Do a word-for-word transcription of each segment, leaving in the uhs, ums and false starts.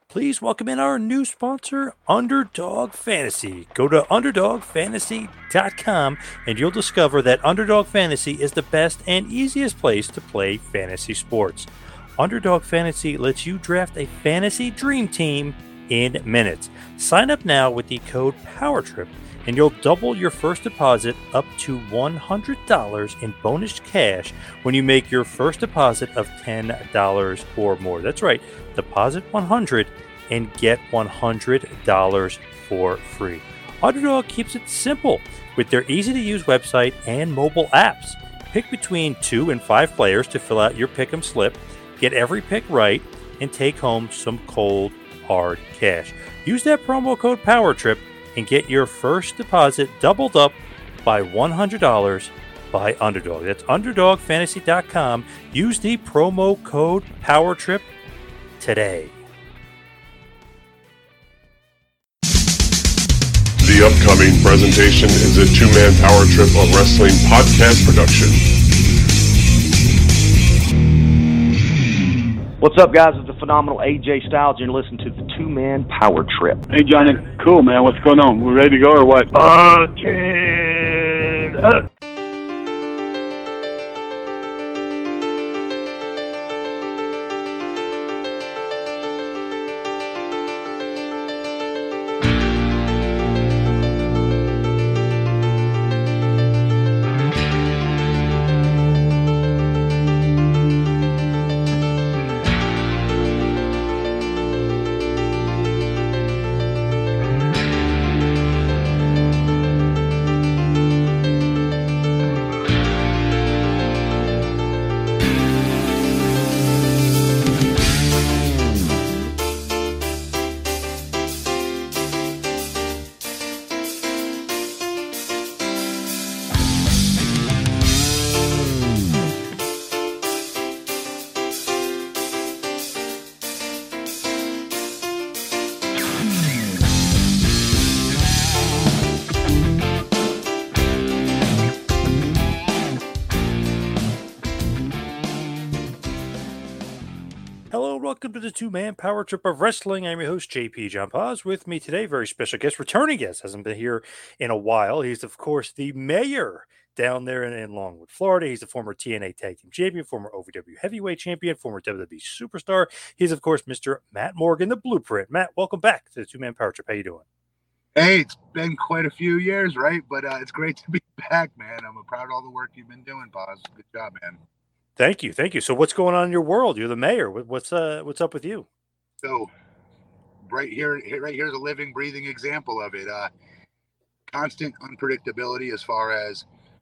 Please welcome in our new sponsor, Underdog Fantasy. Go to underdog fantasy dot com and you'll discover that Underdog Fantasy is the best and easiest place to play fantasy sports. Underdog Fantasy lets you draft a fantasy dream team in minutes. Sign up now with the code POWERTRIP and you'll double your first deposit up to one hundred dollars in bonus cash when you make your first deposit of ten dollars or more. That's right, deposit one hundred dollars and get one hundred dollars for free. Underdog keeps it simple with their easy-to-use website and mobile apps. Pick between two and five players to fill out your pick'em slip, get every pick right, and take home some cold, hard cash. Use that promo code POWERTRIP and get your first deposit doubled up by one hundred dollars by Underdog. That's underdog fantasy dot com. Use the promo code POWERTRIP today. The upcoming presentation is a two-man power trip of wrestling podcast production. What's up, guys? It's the phenomenal A J Styles, and you're listening to the two-man power trip. Hey, Johnny. Cool, man. What's going on? We ready to go or what? Uh, ten, uh. Welcome to the two-man power trip of wrestling. I'm your host, J P John Paz. With me today, very special guest, returning guest, hasn't been here in a while. He's, of course, the mayor down there in, in Longwood, Florida. He's the former T N A Tag Team Champion, former O V W Heavyweight Champion, former W W E Superstar. He's, of course, Mister Matt Morgan, the Blueprint. Matt, welcome back to the two-man power trip. How you doing? Hey, it's been quite a few years, right? But uh, it's great to be back, man. I'm proud of all the work you've been doing, Paz. Good job, man. Thank you, thank you. So, what's going on in your world? You're the mayor. What's uh, what's up with you? So, right here, right here's a living, breathing example of it. Uh, constant unpredictability as far as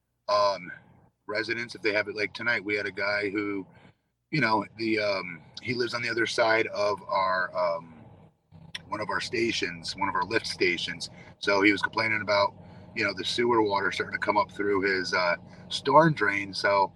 um, residents. If they have it like tonight, we had a guy who, you know, the um, he lives on the other side of our um, one of our stations, one of our lift stations. So he was complaining about, you know, the sewer water starting to come up through his uh, storm drain. So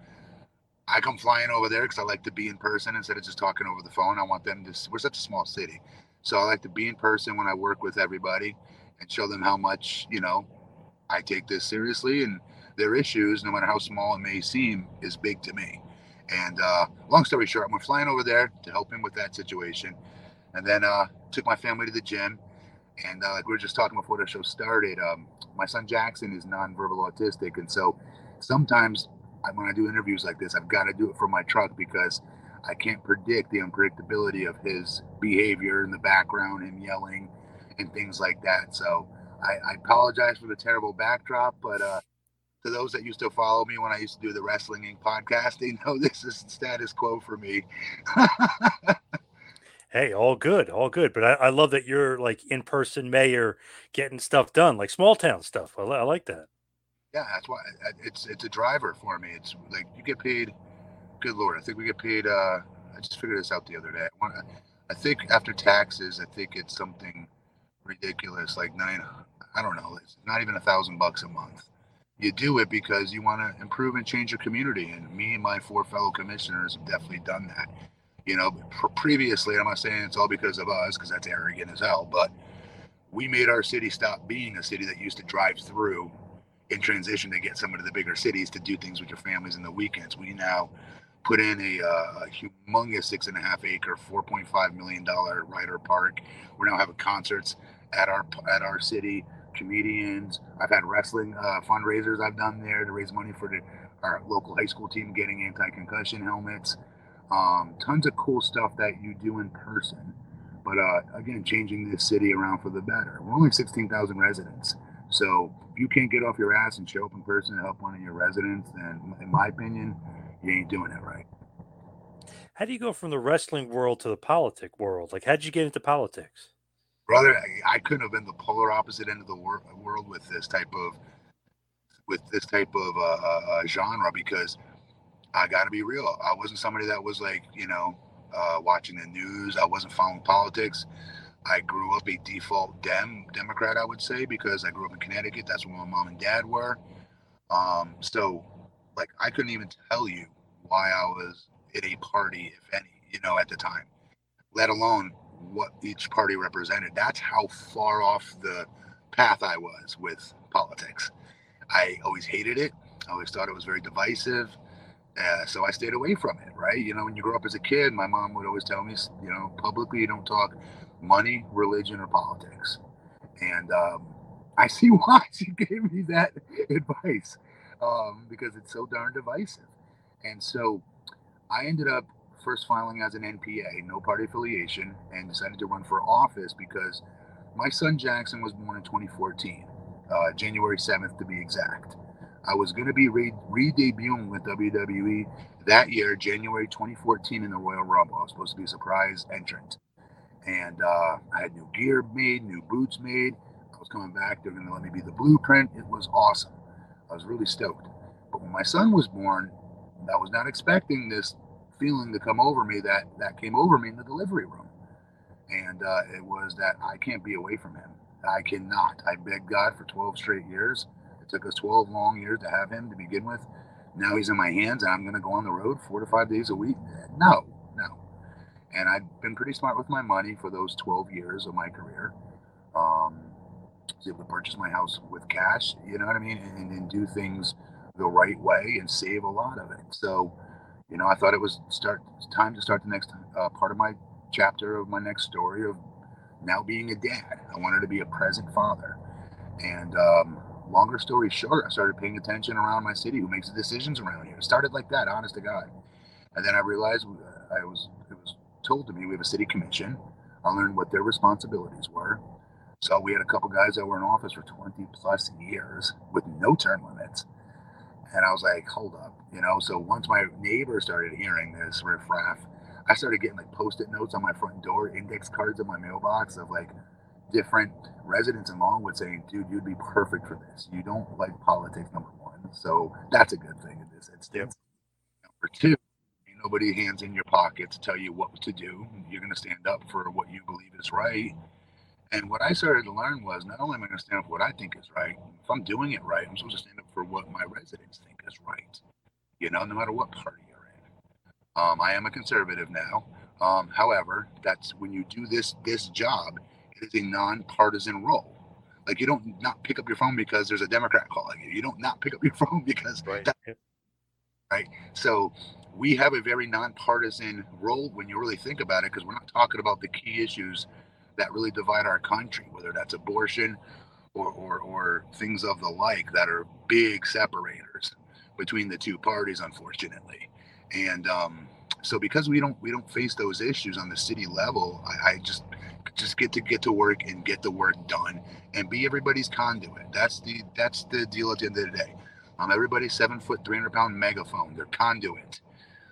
I come flying over there because I like to be in person instead of just talking over the phone. I want them to, we're such a small city. So I like to be in person when I work with everybody and show them how much, you know, I take this seriously, and their issues, no matter how small it may seem, is big to me. And uh, long story short, I'm flying over there to help him with that situation. And then uh, took my family to the gym. And uh, like we were just talking before the show started, um, my son Jackson is nonverbal autistic. And so sometimes when I do interviews like this, I've got to do it from my truck because I can't predict the unpredictability of his behavior in the background, him yelling and things like that. So I, I apologize for the terrible backdrop, but uh, to those that used to follow me when I used to do the Wrestling Incorporated podcast, they know this is status quo for me. Hey, all good, all good. But I, I love that you're like in-person mayor getting stuff done, like small town stuff. I, I like that. Yeah, that's why it's it's a driver for me. It's like you get paid. Good Lord, I think we get paid. Uh, I just figured this out the other day. I, wanna, I think after taxes, I think it's something ridiculous, like nine. I don't know. It's not even a thousand bucks a month. You do it because you want to improve and change your community. And me and my four fellow commissioners have definitely done that. You know, previously, I'm not saying it's all because of us, because that's arrogant as hell, but we made our city stop being a city that used to drive through in transition to get some of the bigger cities to do things with your families in the weekends. We now put in a, uh, a humongous six and a half acre, four point five million dollar Ryder Park. We're now having concerts at our at our city. Comedians. I've had wrestling uh, fundraisers I've done there to raise money for the, our local high school team getting anti-concussion helmets. Um, tons of cool stuff that you do in person. But uh, again, changing this city around for the better. We're only sixteen thousand residents. So if you can't get off your ass and show up in person to help one of your residents, then in my opinion, you ain't doing it right. How do you go from the wrestling world to the politic world? Like, how'd you get into politics? Brother, I, I couldn't have been the polar opposite end of the wor- world with this type of with this type of uh, uh, genre, because I got to be real. I wasn't somebody that was like, you know, uh, watching the news. I wasn't following politics. I grew up a default Dem Democrat, I would say, because I grew up in Connecticut. That's where my mom and dad were. Um, so, like, I couldn't even tell you why I was in a party, if any, you know, at the time, let alone what each party represented. That's how far off the path I was with politics. I always hated it. I always thought it was very divisive. Uh, so I stayed away from it, right? You know, when you grow up as a kid, my mom would always tell me, you know, publicly you don't talk money, religion, or politics. And um, I see why she gave me that advice, um, because it's so darn divisive. And so I ended up first filing as an N P A, no party affiliation, and decided to run for office because my son Jackson was born in twenty fourteen, uh, January seventh to be exact. I was going to be re- re-debuting with W W E that year, January twenty fourteen, in the Royal Rumble. I was supposed to be a surprise entrant. And uh, I had new gear made, new boots made. I was coming back. They were going to let me be the blueprint. It was awesome. I was really stoked. But when my son was born, I was not expecting this feeling to come over me that, that came over me in the delivery room. And uh, it was that I can't be away from him. I cannot. I begged God for twelve straight years. It took us twelve long years to have him to begin with. Now he's in my hands and I'm going to go on the road four to five days a week. No, no. And I've been pretty smart with my money for those twelve years of my career. Um, I was able to purchase my house with cash, you know what I mean? And, and do things the right way and save a lot of it. So, you know, I thought it was start time to start the next uh, part of my chapter of my next story of now being a dad. I wanted to be a present father. And um, longer story short, I started paying attention around my city, who makes the decisions around here. It started like that, honest to God. And then I realized I was it was told to me we have a city commission. I learned what their responsibilities were. So we had a couple guys that were in office for twenty plus years with no term limits. And I was like, hold up, you know? So once my neighbor started hearing this riffraff, I started getting like post-it notes on my front door, index cards in my mailbox of like different residents in Longwood saying, dude, you'd be perfect for this. You don't like politics, number one. So that's a good thing in this instance. Yep. Number two, ain't nobody hands in your pocket to tell you what to do. You're going to stand up for what you believe is right. And what I started to learn was not only am I going to stand up for what I think is right, if I'm doing it right, I'm supposed to stand up for what my residents think is right, you know, no matter what party you're in. Um, I am a conservative now. Um, however, that's when you do this this job, it is a nonpartisan role. Like, you don't not pick up your phone because there's a Democrat calling you. You don't not pick up your phone because right. That, right. So we have a very nonpartisan role when you really think about it, because we're not talking about the key issues that really divide our country, whether that's abortion or, or, or things of the like that are big separators between the two parties, unfortunately. And um, so because we don't we don't face those issues on the city level, I, I just just get to get to work and get the work done and be everybody's conduit. That's the that's the deal at the end of the day. Um, everybody's seven foot, three hundred pound megaphone. They're conduit.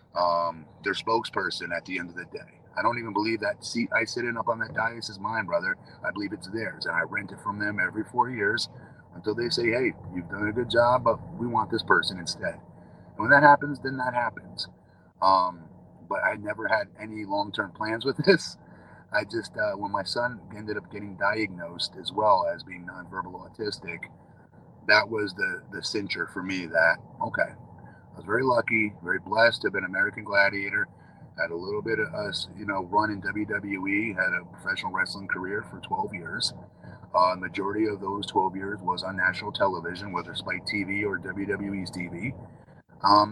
Um, they're spokesperson at the end of the day. I don't even believe that seat I sit in up on that dais is mine, brother. I believe it's theirs, and I rent it from them every four years until they say, hey, you've done a good job, but we want this person instead. And when that happens, then that happens. Um, but I never had any long-term plans with this. I just, uh, when my son ended up getting diagnosed as well as being nonverbal autistic, that was the, the cincher for me that, okay, I was very lucky, very blessed to have been an American Gladiator. Had a little bit of us, you know, run in W W E, had a professional wrestling career for twelve years. Uh, majority of those twelve years was on national television, whether Spike T V or W W E's T V. Um,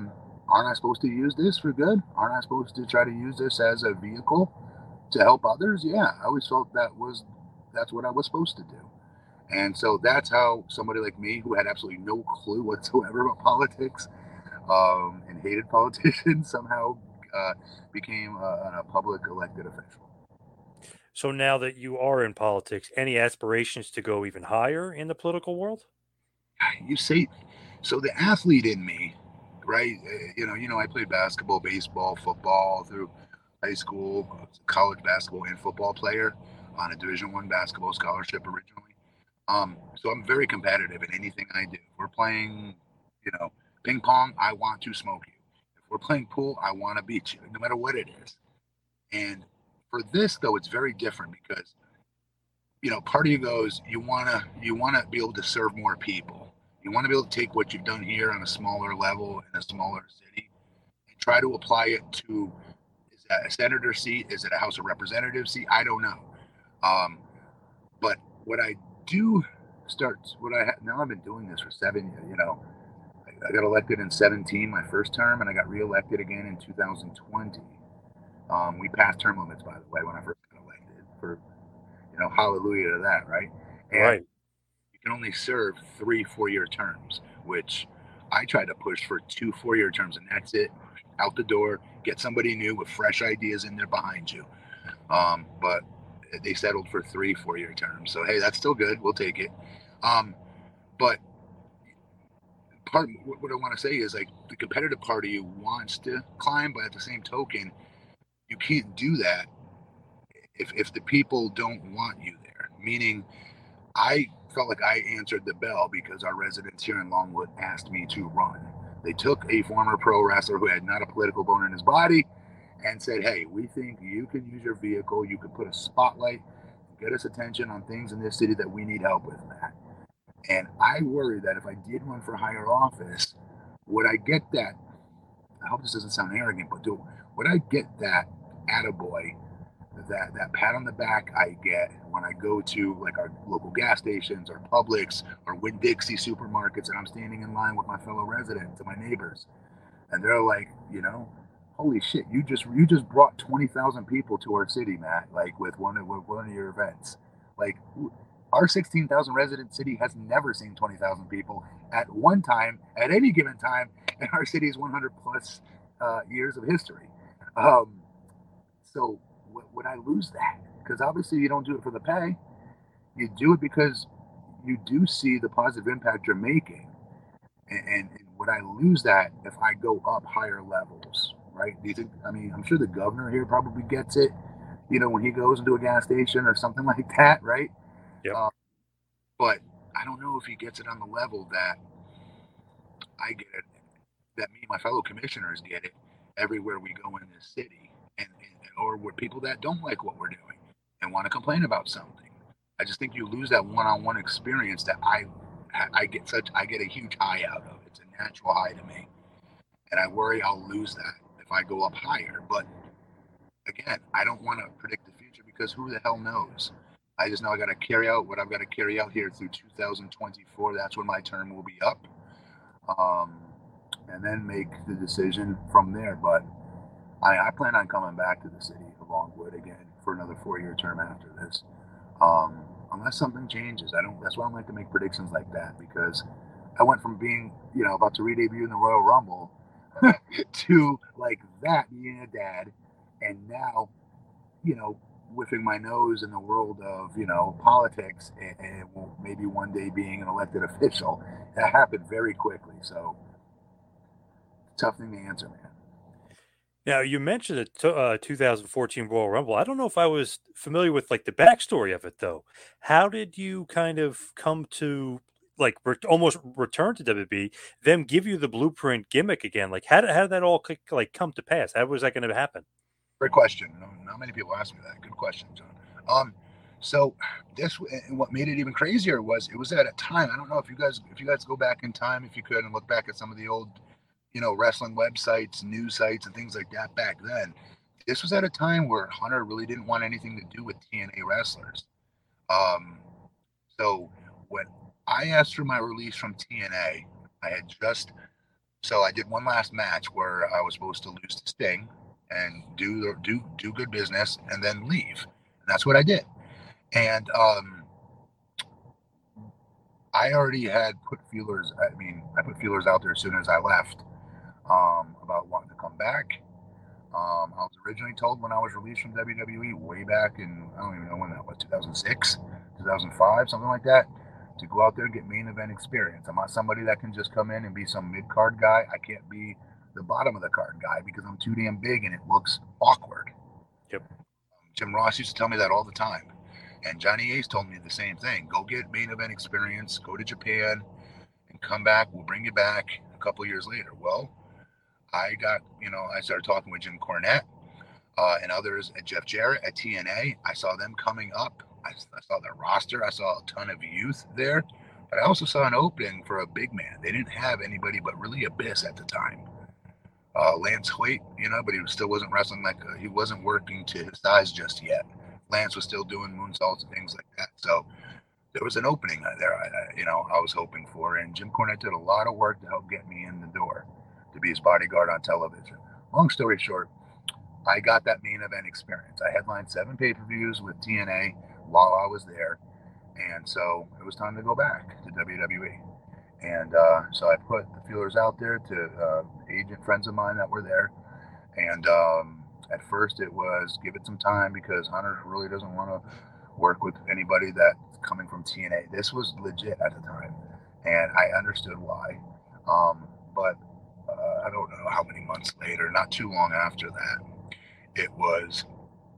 aren't I supposed to use this for good? Aren't I supposed to try to use this as a vehicle to help others? Yeah, I always felt that was that's what I was supposed to do. And so that's how somebody like me, who had absolutely no clue whatsoever about politics um, and hated politicians, somehow uh, became a, a public elected official. So now that you are in politics, any aspirations to go even higher in the political world? You say, so the athlete in me, right? uh, You know, you know, I played basketball, baseball, football through high school, college basketball and football player on a Division One basketball scholarship originally. Um, so I'm very competitive in anything I do. If we're playing, you know, ping pong, I want to smoke you. If we're playing pool, I want to beat you, no matter what it is. And for this though, it's very different because, you know, part of you goes, you wanna you wanna be able to serve more people. You want to be able to take what you've done here on a smaller level in a smaller city and try to apply it to, is that a senator seat? Is it a House of Representatives seat? I don't know. Um, but what I do start, what I ha- now I've been doing this for seven years, you know, I, I got elected in seventeen, my first term, and I got reelected again in two thousand twenty. Um, we passed term limits, by the way, when I first got elected for, you know, hallelujah to that, right? And Right. you can only serve three four-year terms, which I tried to push for two four-year terms, and that's it. Out the door, get somebody new with fresh ideas in there behind you. Um, but they settled for three four-year terms. So hey, that's still good. We'll take it. Um, but part what I want to say is like the competitive part of you wants to climb, but at the same token, you can't do that if if the people don't want you there. Meaning, I felt like I answered the bell because our residents here in Longwood asked me to run. They took a former pro wrestler who had not a political bone in his body and said, hey, we think you can use your vehicle, you can put a spotlight, get us attention on things in this city that we need help with, Matt. And I worry that if I did run for higher office, would I get that? I hope this doesn't sound arrogant, but do would I get that attaboy, that that pat on the back I get when I go to like our local gas stations or Publix or Winn-Dixie supermarkets and I'm standing in line with my fellow residents and my neighbors, and they're like, you know, holy shit, you just you just brought twenty thousand people to our city, Matt, like with one of with one of your events. Like our sixteen thousand resident city has never seen twenty thousand people at one time, at any given time, in our city's one hundred plus uh, years of history. Um, so w- would I lose that? Because obviously you don't do it for the pay. You do it because you do see the positive impact you're making. And, and, and would I lose that if I go up higher levels, right? Do you think, I mean, I'm sure the governor here probably gets it, you know, when he goes into a gas station or something like that, right? Yep. Uh, but I don't know if he gets it on the level that I get it, that me and my fellow commissioners get it everywhere we go in this city, and, and or with people that don't like what we're doing and want to complain about something. I just think you lose that one-on-one experience that I I get such I get a huge high out of. It's a natural high to me, and I worry I'll lose that if I go up higher. But again, I don't want to predict the future because who the hell knows? I just know I got to carry out what I've got to carry out here through two thousand twenty-four. That's when my term will be up, um, and then make the decision from there. But I, I plan on coming back to the city of Longwood again for another four-year term after this. Um, unless something changes. I don't, that's why I don't like to make predictions like that, because I went from being, you know, about to re-debut in the Royal Rumble to like that being a dad, and now, you know, whipping my nose in the world of, you know, politics and, and maybe one day being an elected official. That happened very quickly. So tough thing to answer, man. Now, you mentioned the t- uh, two thousand fourteen Royal Rumble. I don't know if I was familiar with like the backstory of it, though. How did you kind of come to like re- almost return to W W E, them give you the blueprint gimmick again? Like, how did, how did that all c- like come to pass? How was that going to happen? Great question. No, not many people ask me that. Good question, John. Um, so this and what made it even crazier was it was at a time. I don't know if you guys if you guys go back in time, if you could, and look back at some of the old, you know, wrestling websites, news sites, and things like that back then. This was at a time where Hunter really didn't want anything to do with T N A wrestlers. Um, so when I asked for my release from T N A, I had just So I did one last match where I was supposed to lose to Sting and do do do good business and then leave. And that's what I did. And um, I already had put feelers. I mean, I put feelers out there as soon as I left um, about wanting to come back. Um, I was originally told when I was released from W W E way back in, I don't even know when that was, two thousand six, two thousand five, something like that, to go out there and get main event experience. I'm not somebody that can just come in and be some mid-card guy. I can't be the bottom of the card guy because I'm too damn big and it looks awkward. Yep. Jim Ross used to tell me that all the time. And Johnny Ace told me the same thing. Go get main event experience, go to Japan, and come back. We'll bring you back a couple years later. Well, I got, you know, I started talking with Jim Cornette uh, and others at Jeff Jarrett at T N A. I saw them coming up. I, I saw their roster. I saw a ton of youth there. But I also saw an opening for a big man. They didn't have anybody but really Abyss at the time. Uh, Lance Hoyt, you know, but he still wasn't wrestling like a, he wasn't working to his size just yet. Lance was still doing moonsaults and things like that. So there was an opening there, I, I, you know, I was hoping for. And Jim Cornette did a lot of work to help get me in the door to be his bodyguard on television. Long story short, I got that main event experience. I headlined seven pay-per-views with T N A while I was there. And so it was time to go back to W W E. And uh, so I put the feelers out there to uh, agent friends of mine that were there. And um, at first it was give it some time because Hunter really doesn't want to work with anybody that's coming from T N A. This was legit at the time. And I understood why. Um, but uh, I don't know how many months later, not too long after that, it was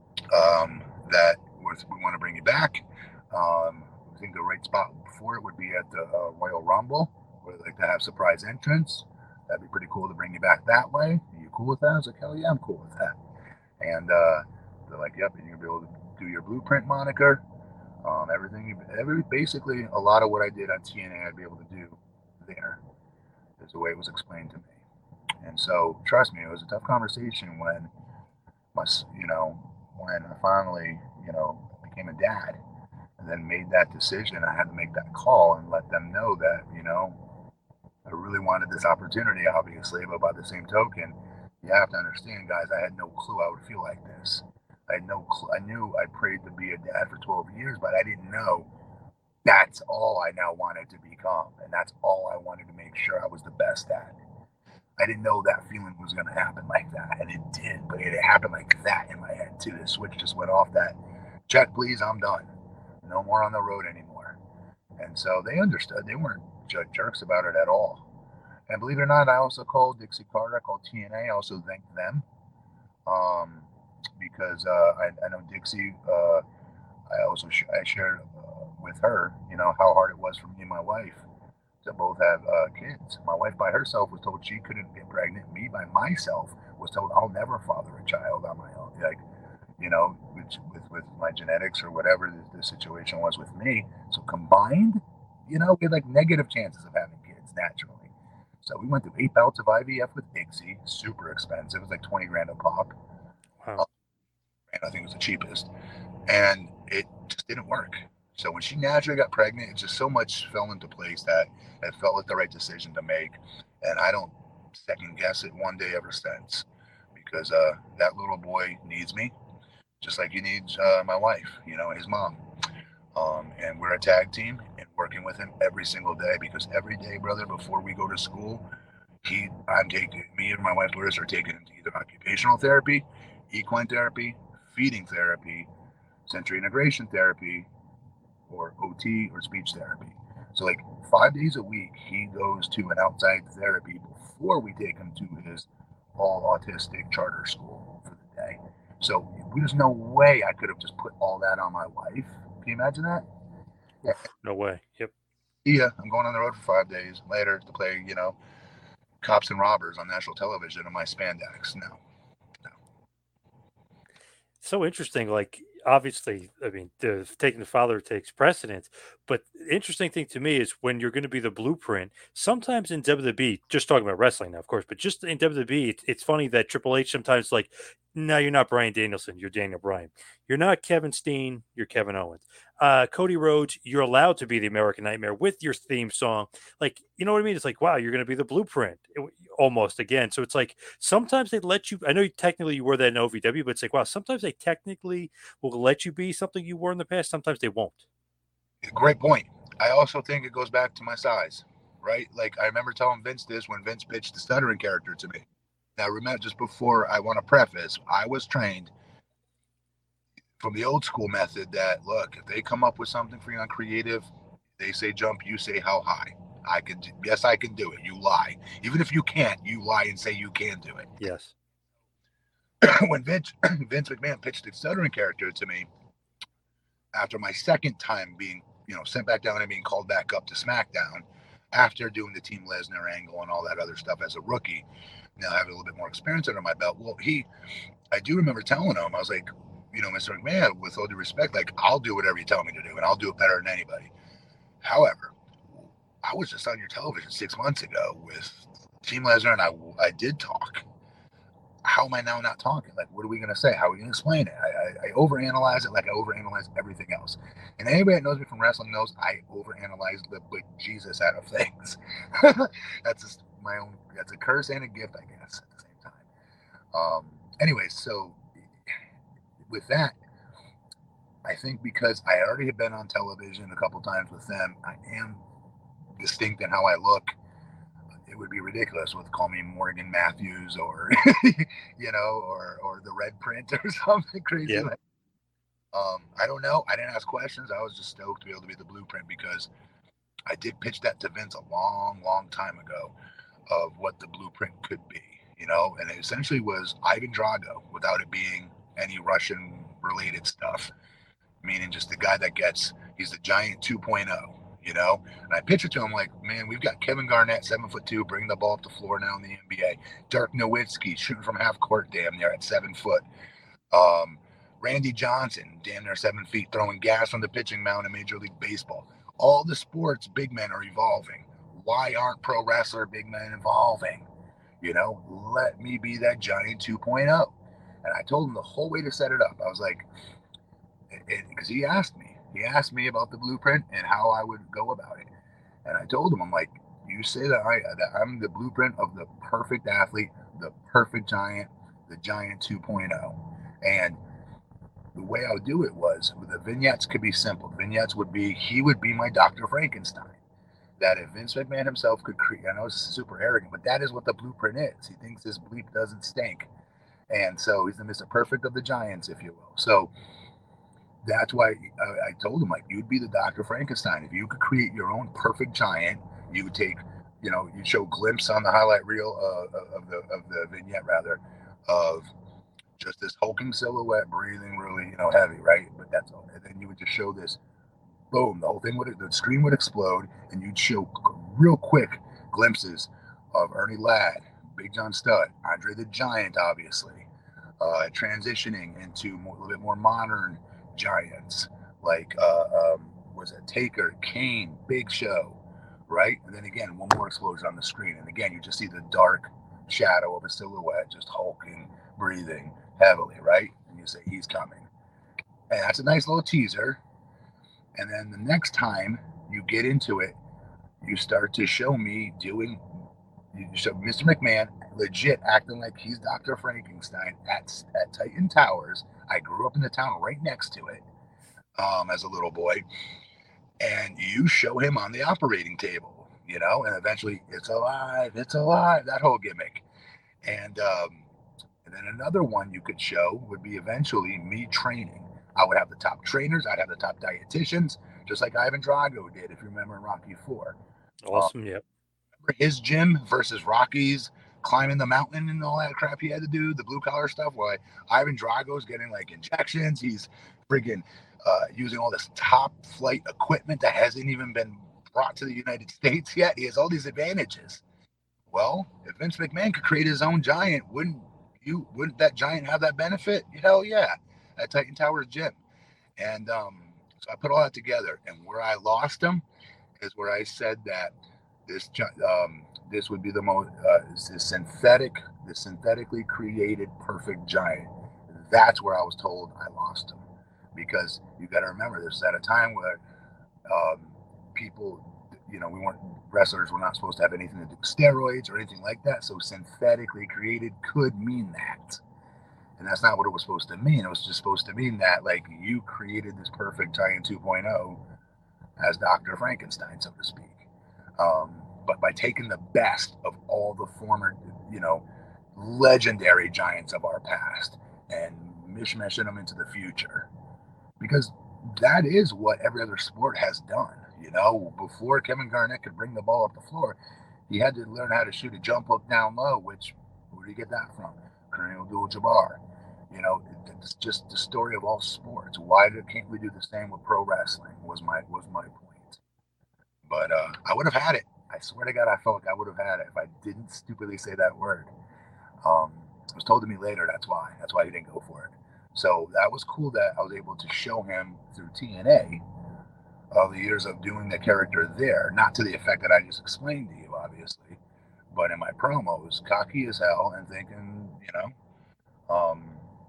um, that we want to bring you back. Um, I think the right spot for it would be at the uh, Royal Rumble, where they like to have surprise entrance. That'd be pretty cool to bring you back that way. Are you cool with that? I was like, hell yeah, I'm cool with that. And uh, they're like, yep, and you'll be able to do your Blueprint moniker. Um, everything, every basically a lot of what I did on T N A, I'd be able to do there. Is the way it was explained to me. And so, trust me, it was a tough conversation when, my, you know, when I finally, you know, became a dad. And then made that decision. I had to make that call and let them know that, you know, I really wanted this opportunity, obviously, but by the same token, you have to understand, guys, I had no clue I would feel like this. I had no clue. I knew I prayed to be a dad for twelve years, but I didn't know that's all I now wanted to become. And that's all I wanted to make sure I was the best at. I didn't know that feeling was going to happen like that. And it did, but it happened like that in my head, too. The switch just went off that, check, please, I'm done. No more on the road anymore. And so they understood. They weren't jerks about it at all. And believe it or not, I also called Dixie Carter. I called T N A. I also thanked them um, because uh, I, I know Dixie. Uh, I also sh- I shared uh, with her, you know, how hard it was for me and my wife to both have uh, kids. My wife by herself was told she couldn't get pregnant. Me by myself was told I'll never father a child on my own. Like, you know, which, with, with my genetics or whatever the, the situation was with me. So combined, you know, we had like negative chances of having kids naturally. So we went through eight bouts of I V F with Dixie, super expensive. It was like twenty grand a pop. Wow. And I think it was the cheapest. And it just didn't work. So when she naturally got pregnant, it just so much fell into place that it felt like the right decision to make. And I don't second guess it one day ever since, because uh, that little boy needs me. Just like he needs uh, my wife, you know, his mom. Um, and we're a tag team and working with him every single day because every day, brother, before we go to school, he, I'm taking, me and my wife, Larissa, are taking him to either occupational therapy, equine therapy, feeding therapy, sensory integration therapy, or O T or speech therapy. So like five days a week, he goes to an outside therapy before we take him to his all autistic charter school for the day. So there's no way I could have just put all that on my wife. Can you imagine that? Yeah. No way. Yep. Yeah, I'm going on the road for five days later to play, you know, cops and robbers on national television in my spandex. No. no. So interesting. Like, obviously, I mean, the, taking the father takes precedence, but interesting thing to me is when you're going to be the blueprint. Sometimes in W W E, just talking about wrestling now, of course, but just in W W E, it's, it's funny that Triple H sometimes like, no, you're not Bryan Danielson, you're Daniel Bryan. You're not Kevin Steen, you're Kevin Owens. Uh, Cody Rhodes, you're allowed to be the American Nightmare with your theme song. Like, you know what I mean? It's like, wow, you're going to be the blueprint it, almost again. So it's like sometimes they let you. I know you, technically you were that in O V W, but it's like, wow, sometimes they technically will let you be something you were in the past. Sometimes they won't. Great point. I also think it goes back to my size, right? Like I remember telling Vince this when Vince pitched the stuttering character to me. Now remember, just before I want to preface, I was trained from the old school method that, look, if they come up with something for you on creative, they say jump, you say how high. I can, yes, I can do it. You lie. Even if you can't, you lie and say you can do it. Yes. When Vince, Vince McMahon pitched the stuttering character to me, after my second time being, you know, sent back down and being called back up to SmackDown, after doing the Team Lesnar angle and all that other stuff as a rookie, now having a little bit more experience under my belt. Well, he, I do remember telling him, I was like, you know, Mister McMahon, with all due respect, like, I'll do whatever you tell me to do, and I'll do it better than anybody. However, I was just on your television six months ago with Team Lesnar, and I, I did talk. How am I now not talking? Like, what are we going to say? How are we going to explain it? I, I, I overanalyze it like I overanalyze everything else. And anybody that knows me from wrestling knows I overanalyze the bejesus out of things. That's just my own, that's a curse and a gift, I guess, at the same time. Um, anyway, so with that, I think because I already have been on television a couple times with them, I am distinct in how I look. It would be ridiculous with call me Morgan Matthews or you know or or the Red Print or something crazy. Yeah. Like, um, I don't know. I didn't ask questions. I was just stoked to be able to be the blueprint because I did pitch that to Vince a long, long time ago of what the blueprint could be, you know, and it essentially was Ivan Drago without it being any Russian related stuff, meaning just the guy that gets, he's the Giant two point oh. You know, and I pitch it to him like, man, we've got Kevin Garnett, seven foot two, bringing the ball up the floor now in the N B A. Dirk Nowitzki shooting from half court, damn near at seven foot. Um, Randy Johnson, damn near seven feet, throwing gas on the pitching mound in Major League Baseball. All the sports big men are evolving. Why aren't pro wrestler big men evolving? You know, let me be that Giant two point oh. And I told him the whole way to set it up. I was like, because he asked me. He asked me about the blueprint and how I would go about it. And I told him, I'm like, you say that, I, that I'm the blueprint of the perfect athlete, the perfect giant, the Giant two point oh. And the way I would do it was, the vignettes could be simple. Vignettes would be, he would be my Doctor Frankenstein. That if Vince McMahon himself could create, I know it's super arrogant, but that is what the blueprint is. He thinks his bleep doesn't stink. And so he's the Mister Perfect of the Giants, if you will. So that's why I, I told him, like, you'd be the Doctor Frankenstein. If you could create your own perfect giant, you would take, you know, you'd show glimpse on the highlight reel uh, of the of the vignette, rather, of just this hulking silhouette breathing really, you know, heavy, right? But that's all. And then you would just show this, boom, the whole thing would, the screen would explode, and you'd show real quick glimpses of Ernie Ladd, Big John Studd, Andre the Giant, obviously, uh, transitioning into more, a little bit more modern giants, like uh um was it Taker, Kane, Big Show, right? And then again, one more explosion on the screen, and again you just see the dark shadow of a silhouette just hulking, breathing heavily, right? And you say he's coming, and that's a nice little teaser. And then the next time you get into it, you start to show me doing, you show Mister McMahon legit acting like he's Doctor Frankenstein at at Titan Towers. I grew up in the town right next to it um, as a little boy. And you show him on the operating table, you know, and eventually it's alive, it's alive, that whole gimmick. And, um, and then another one you could show would be eventually me training. I would have the top trainers, I'd have the top dietitians, just like Ivan Drago did, if you remember in Rocky four. Awesome, um, yep. Remember his gym versus Rocky's climbing the mountain and all that crap he had to do, the blue collar stuff, while Ivan Drago's getting like injections. He's friggin' uh, using all this top flight equipment that hasn't even been brought to the United States yet. He has all these advantages. Well, if Vince McMahon could create his own giant, wouldn't you? Wouldn't that giant have that benefit? Hell yeah, at Titan Towers gym. And um, So I put all that together, and where I lost him is where I said that this um, this would be the most uh, this synthetic, the synthetically created perfect giant. That's where I was told I lost him, because you got to remember, this is at a time where um, people, you know, we weren't wrestlers were not supposed to have anything to do with steroids or anything like that. So synthetically created could mean that. And that's not what it was supposed to mean. It was just supposed to mean that, like, you created this perfect giant two point oh as Doctor Frankenstein, so to speak. Um, but by taking the best of all the former, you know, legendary giants of our past and mishmashing them into the future. Because that is what every other sport has done. You know, before Kevin Garnett could bring the ball up the floor, he had to learn how to shoot a jump hook down low, which, where did he get that from? Kareem Abdul-Jabbar. You know, it's just the story of all sports. Why can't we do the same with pro wrestling? Was my was my point. But uh, I would have had it. I swear to God, I felt like I would have had it if I didn't stupidly say that word. Um, it was told to me later. That's why. That's why he didn't go for it. So that was cool that I was able to show him through T N A all the years of doing the character there. Not to the effect that I just explained to you, obviously, but in my promos, cocky as hell and thinking, you know, um,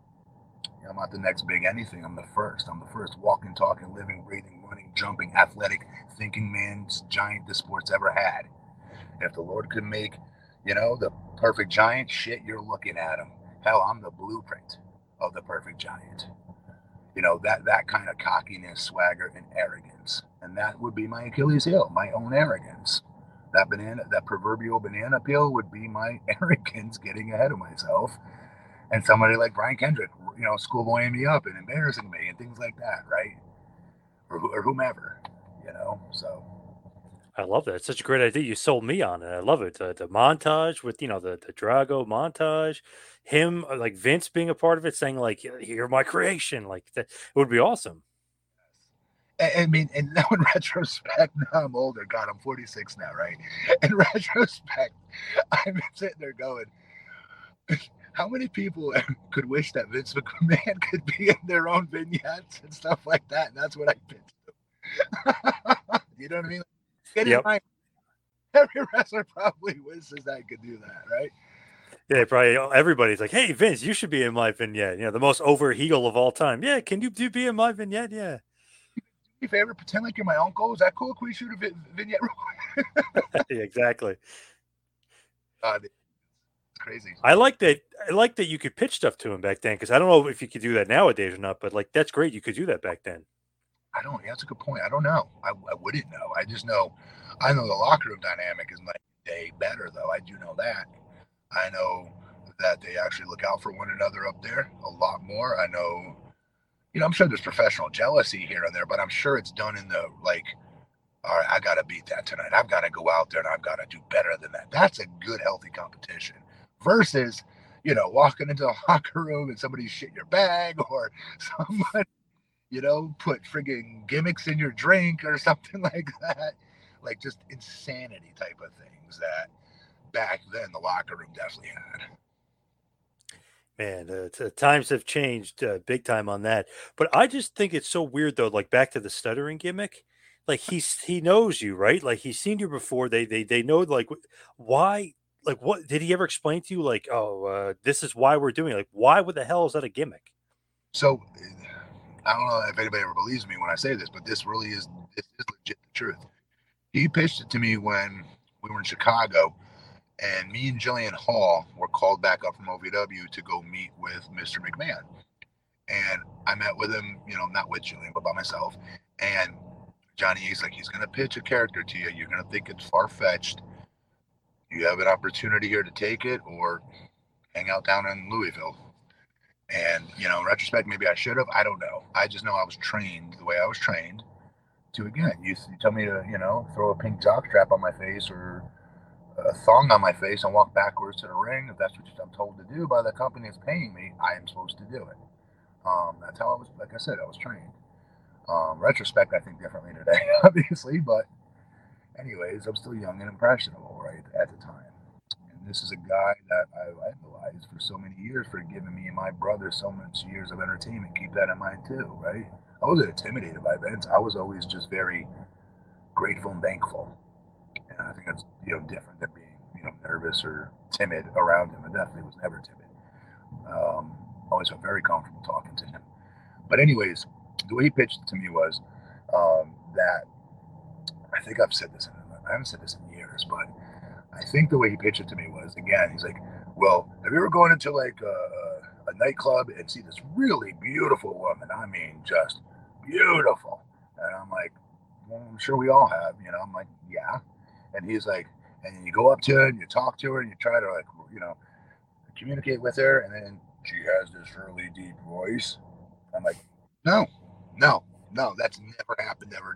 I'm not the next big anything. I'm the first. I'm the first walking, talking, living, breathing, running, jumping, athletic, thinking man's giant the sport's ever had. If the Lord could make, you know, the perfect giant, shit, you're looking at him. Hell, I'm the blueprint of the perfect giant. You know, that that kind of cockiness, swagger, and arrogance. And that would be my Achilles heel, my own arrogance. That banana, that proverbial banana peel would be my arrogance, getting ahead of myself. And somebody like Brian Kendrick, you know, schoolboying me up and embarrassing me and things like that, right? Or, or whomever, you know, so. I love that. It's such a great idea. You sold me on it. I love it. The, the montage with, you know, the, the Drago montage, him, uh, like Vince being a part of it, saying, like, you're my creation. Like, that, it would be awesome. I, I mean, and now in retrospect, now I'm older. God, I'm forty-six now, right? In retrospect, I'm sitting there going, how many people could wish that Vince McMahon could be in their own vignettes and stuff like that? And that's what I pitched to. You know what I mean? Get Yep. in mind, every wrestler probably wishes I could do that, right? Yeah, probably everybody's like, hey, Vince, you should be in my vignette. You know, the most over heel of all time. Yeah, can you do be in my vignette? Yeah. Do me a favor, pretend like you're my uncle. Is that cool? Can we shoot a vi- vignette real quick? Yeah, exactly. Uh, it's crazy. I like that. I like that you could pitch stuff to him back then, because I don't know if you could do that nowadays or not, but like, that's great. You could do that back then. I don't. Yeah, that's a good point. I don't know. I, I wouldn't know. I just know. I know the locker room dynamic is like day better, though. I do know that. I know that they actually look out for one another up there a lot more. I know. You know, I'm sure there's professional jealousy here and there, but I'm sure it's done in the like. All right, I got to beat that tonight. I've got to go out there and I've got to do better than that. That's a good, healthy competition. Versus, you know, walking into a locker room and somebody shit your bag or someone, you know, put friggin' gimmicks in your drink or something like that. Like just insanity type of things that back then the locker room definitely had. Man, uh, t- times have changed uh, big time on that. But I just think it's so weird, though, like back to the stuttering gimmick. Like he's he knows you, right? Like he's seen you before. They they they know like why. Like what did he ever explain to you? Like, oh, uh, this is why we're doing it. Like, why? What the hell is that a gimmick? So I don't know if anybody ever believes me when I say this, but this really is this is legit the truth. He pitched it to me when we were in Chicago, and me and Jillian Hall were called back up from O V W to go meet with Mister McMahon. And I met with him, you know, not with Jillian, but by myself. And Johnny Ace, like, he's going to pitch a character to you. You're going to think it's far-fetched. You have an opportunity here to take it or hang out down in Louisville. And, you know, in retrospect, maybe I should have. I don't know. I just know I was trained the way I was trained to, again, you, you tell me to, you know, throw a pink jockstrap on my face or a thong on my face and walk backwards to the ring. If that's what I'm told to do by the company that's paying me, I am supposed to do it. Um, that's how I was, like I said, I was trained. Um, retrospect, I think differently today, obviously, but anyways, I'm still young and impressionable, right, at the time. And this is a guy that I've idolized for so many years for giving me and my brother so much years of entertainment. Keep that in mind too, right? I wasn't intimidated by Vince. I was always just very grateful and thankful. And I think that's, you know, different than being, you know, nervous or timid around him. I definitely was never timid. Um, always felt very comfortable talking to him. But anyways, the way he pitched it to me was um, that, I think I've said this, in, I haven't said this in years, but I think the way he pitched it to me was, again, he's like, well, have you ever gone into like a, a nightclub and see this really beautiful woman? I mean, just beautiful. And I'm like, well, I'm sure we all have, you know. I'm like, yeah. And he's like, and then you go up to her and you talk to her and you try to, like, you know, communicate with her, and then she has this really deep voice. I'm like, no, no, no, that's never happened ever.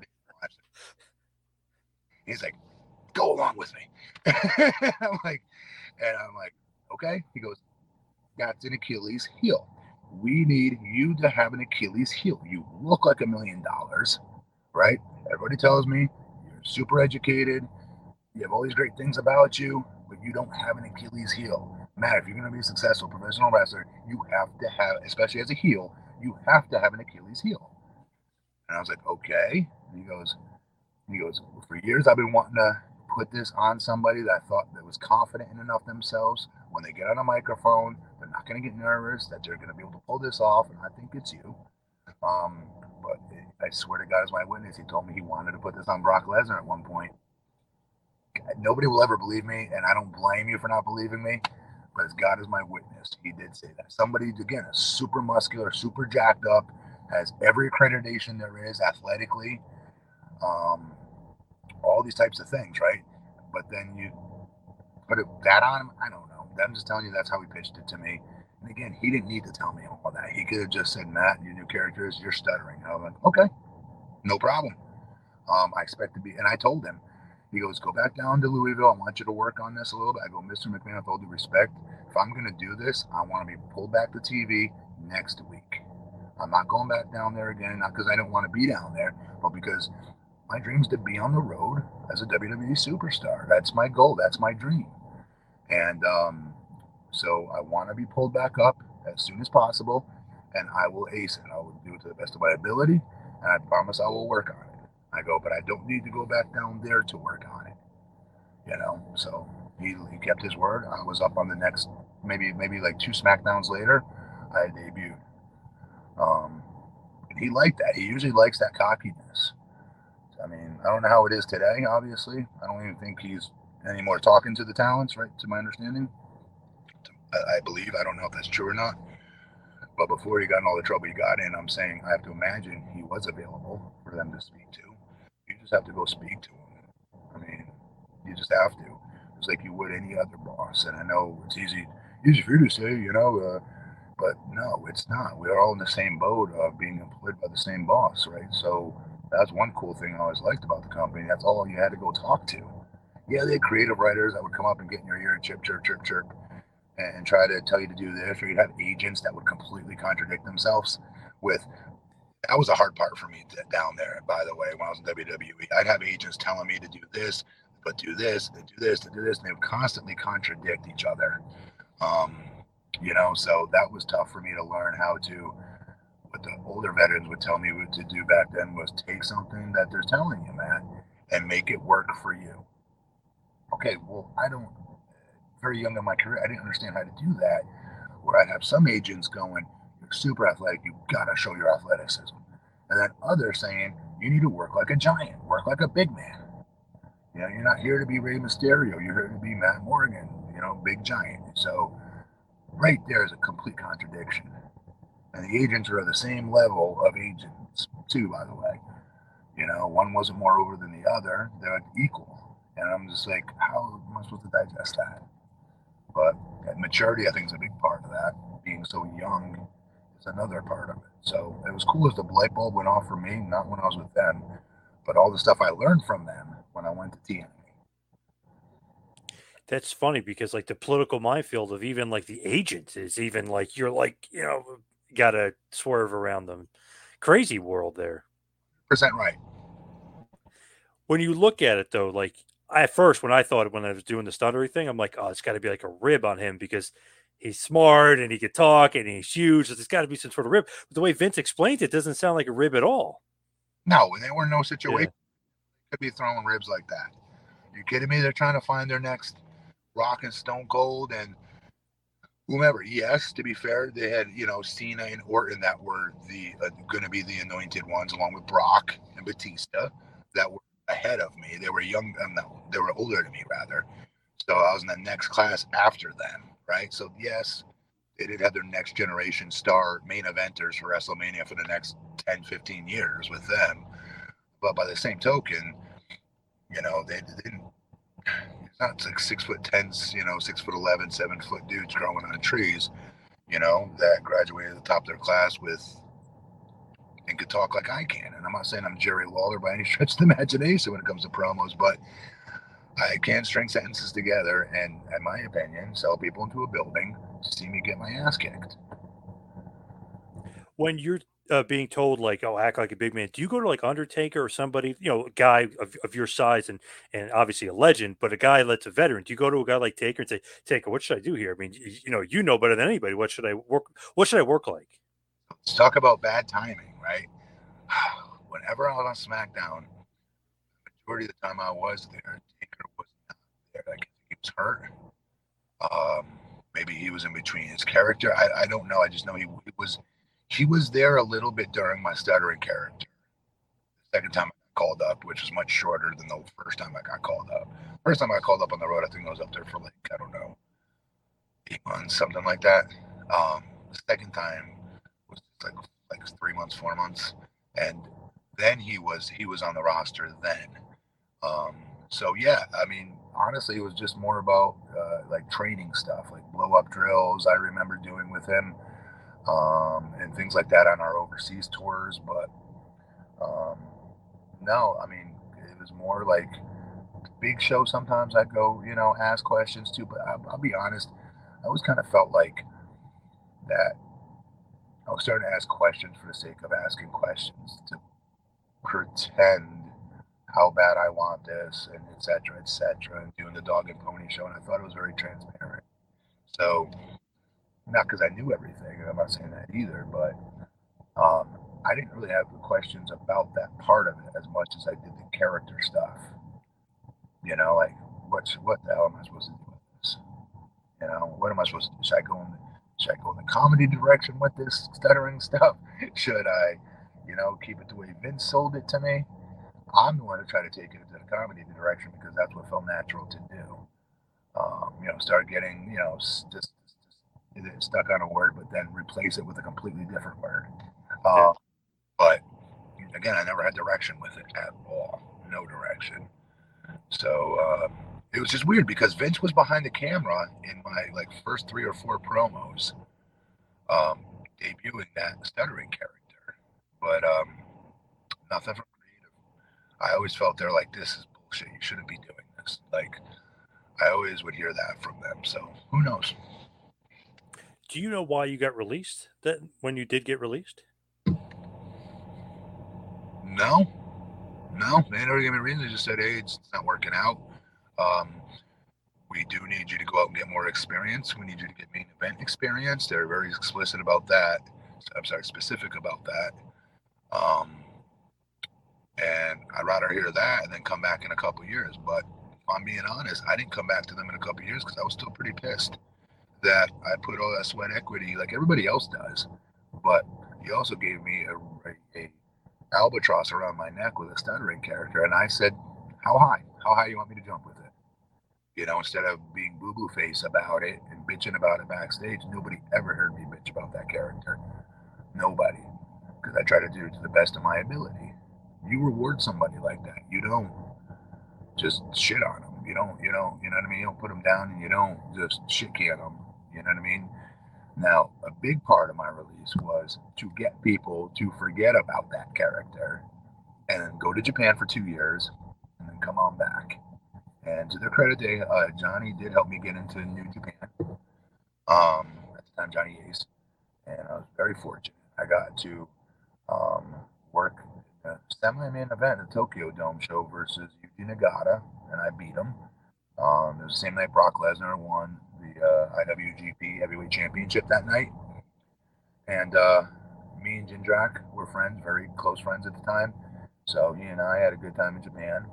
He's like, go along with me. I'm like, and I'm like, okay. He goes, that's an Achilles heel. We need you to have an Achilles heel. You look like a million dollars, right? Everybody tells me you're super educated. You have all these great things about you, but you don't have an Achilles heel. Matt, if you're going to be a successful professional wrestler, you have to have, especially as a heel, you have to have an Achilles heel. And I was like, okay. And he goes, he goes, for years I've been wanting to put this on somebody that I thought that was confident in enough themselves. When they get on a microphone, they're not going to get nervous, that they're going to be able to pull this off, and I think it's you. Um, but I swear to God, as my witness, he told me he wanted to put this on Brock Lesnar at one point. Nobody will ever believe me, and I don't blame you for not believing me, but as God is my witness, he did say that. Somebody, again, is super muscular, super jacked up, has every accreditation there is athletically, um, all these types of things, right? But then you put it, that on him, I don't know. I'm just telling you that's how he pitched it to me. And again, he didn't need to tell me all that. He could have just said, Matt, your new character is, you're stuttering. And I was like, okay, no problem. Um, I expect to be, and I told him, he goes, go back down to Louisville. I want you to work on this a little bit. I go, Mister McMahon, with all due respect, if I'm going to do this, I want to be pulled back to T V next week. I'm not going back down there again, not because I don't want to be down there, but because my dream is to be on the road as a W W E superstar. That's my goal. That's my dream. And um, so I want to be pulled back up as soon as possible, and I will ace it. I will do it to the best of my ability, and I promise I will work on it. I go, but I don't need to go back down there to work on it, you know. So he, he kept his word. I was up on the next, maybe maybe like two SmackDowns later, I debuted. Um, and he liked that. He usually likes that cockiness. I mean, I don't know how it is today. Obviously, I don't even think he's anymore talking to the talents, right? To my understanding, I, I believe. I don't know if that's true or not. But before he got in all the trouble he got in, I'm saying I have to imagine he was available for them to speak to. You just have to go speak to him. I mean, you just have to. It's like you would any other boss. And I know it's easy, easy for you to say, you know, uh, but no, it's not. We're all in the same boat of being employed by the same boss, right? So that's one cool thing I always liked about the company. That's all you had to go talk to. Yeah, they had creative writers that would come up and get in your ear and chirp, chirp, chirp, chirp, and try to tell you to do this. Or you'd have agents that would completely contradict themselves with. That was a hard part for me to, down there, by the way, when I was in W W E. I'd have agents telling me to do this, but do this, to do this, to do this, and they would constantly contradict each other. Um, you know, so that was tough for me to learn how to, what the older veterans would tell me to do back then was take something that they're telling you, Matt, and make it work for you. Okay, well, I don't, very young in my career, I didn't understand how to do that, where I'd have some agents going, you're super athletic, you gotta show your athleticism. And then others saying, you need to work like a giant, work like a big man. You know, you're not here to be Rey Mysterio, you're here to be Matt Morgan, you know, big giant. So right there is a complete contradiction. And the agents are the same level of agents too, by the way. You know, one wasn't more over than the other, they're equal. And I'm just like, how am I supposed to digest that? But maturity, I think, is a big part of that. Being so young is another part of it. So it was cool as the light bulb went off for me, not when I was with them, but all the stuff I learned from them when I went to T N A. That's funny because like the political minefield of even like the agents is even like you're like, you know, got to swerve around them. Crazy world there. Percent right. When you look at it though, like at first when I thought when I was doing the stuttery thing, I'm like, oh, it's got to be like a rib on him because he's smart and he could talk and he's huge. So there's got to be some sort of rib. But the way Vince explained it doesn't sound like a rib at all. No, they were in no situation Yeah. could be throwing ribs like that. You kidding me? They're trying to find their next Rock and Stone Cold and whomever. Yes, to be fair, they had, you know, Cena and Orton that were the uh, going to be the anointed ones, along with Brock and Batista that were ahead of me. They were young, um, no, they were older than me rather. So I was in the next class after them, right? So yes, they did have their next generation star main eventers for WrestleMania for the next ten, fifteen years with them. But by the same token, you know, they, they didn't, it's not like six foot tens, you know, six foot eleven, seven foot dudes growing on trees, you know, that graduated at the top of their class with and could talk like I can. And I'm not saying I'm Jerry Lawler by any stretch of the imagination when it comes to promos, but I can string sentences together and, in my opinion, sell people into a building to see me get my ass kicked. When you're uh, being told, like, oh, act like a big man, do you go to like Undertaker or somebody, you know, a guy of, of your size and and obviously a legend, but a guy that's a veteran? Do you go to a guy like Taker and say, Taker, what should I do here? I mean, you, you know, you know better than anybody. What should I work? What should I work like? Let's talk about bad timing, right? Whenever I was on SmackDown, the majority of the time I was there, Taker was not there. Like, he was hurt. Um, maybe he was in between his character. I, I don't know. I just know he, he was he was there a little bit during my stuttering character. The second time I got called up, which was much shorter than the first time I got called up. First time I got called up on the road, I think I was up there for like, I don't know, eight months, something like that. Um, the second time was like like three months, four months. And then he was he was on the roster then. Um, so yeah, I mean, honestly, it was just more about uh, like training stuff, like blow up drills. I remember doing with him um, and things like that on our overseas tours. But um, no, I mean, it was more like big show. Sometimes I'd go, you know, ask questions too. But I, I'll be honest, I always kind of felt like that. I was starting to ask questions for the sake of asking questions to pretend how bad I want this and et cetera, et cetera, and doing the dog and pony show. And I thought it was very transparent. So, not because I knew everything, and I'm not saying that either, but um, I didn't really have the questions about that part of it as much as I did the character stuff. You know, like, what's, what the hell am I supposed to do with this? You know, what am I supposed to do? Should I go in the, should I go in the comedy direction with this stuttering stuff? Should I, you know, keep it the way Vince sold it to me? I'm the one to try to take it into the comedy direction because that's what felt natural to do. Um, you know, start getting, you know, just, just, just stuck on a word, but then replace it with a completely different word. Uh, but again, I never had direction with it at all. No direction. So uh, it was just weird because Vince was behind the camera in my like first three or four promos, um, debuting that stuttering character. But um, nothing from creative. I always felt they're like, this is bullshit. You shouldn't be doing this. Like, I always would hear that from them. So who knows? Do you know why you got released? That when you did get released? No, no. They never gave me a reason. They just said, hey, it's not working out. Um, we do need you to go out and get more experience. We need you to get main event experience. They're very explicit about that. I'm sorry, specific about that. Um, and I'd rather hear that and then come back in a couple years. But if I'm being honest, I didn't come back to them in a couple years because I was still pretty pissed that I put all that sweat equity like everybody else does. But he also gave me a, a, a albatross around my neck with a stuttering character. And I said, how high? How high you want me to jump with it? You know, instead of being boo-boo face about it and bitching about it backstage, nobody ever heard me bitch about that character. Nobody. Because I try to do it to the best of my ability. You reward somebody like that. You don't just shit on them. You don't, you don't, you know what I mean? You don't put them down and you don't just shit can them. You know what I mean? Now, a big part of my release was to get people to forget about that character and then go to Japan for two years and then come on back. And to their credit, they, uh, Johnny did help me get into New Japan. Um, at the time, Johnny Ace. And I was very fortunate. I got to um, work a semi-main event at the Tokyo Dome show versus Yuji Nagata, and I beat him. Um, it was the same night Brock Lesnar won the uh, I W G P Heavyweight Championship that night. And uh, me and Jindrak were friends, very close friends at the time. So he and I had a good time in Japan.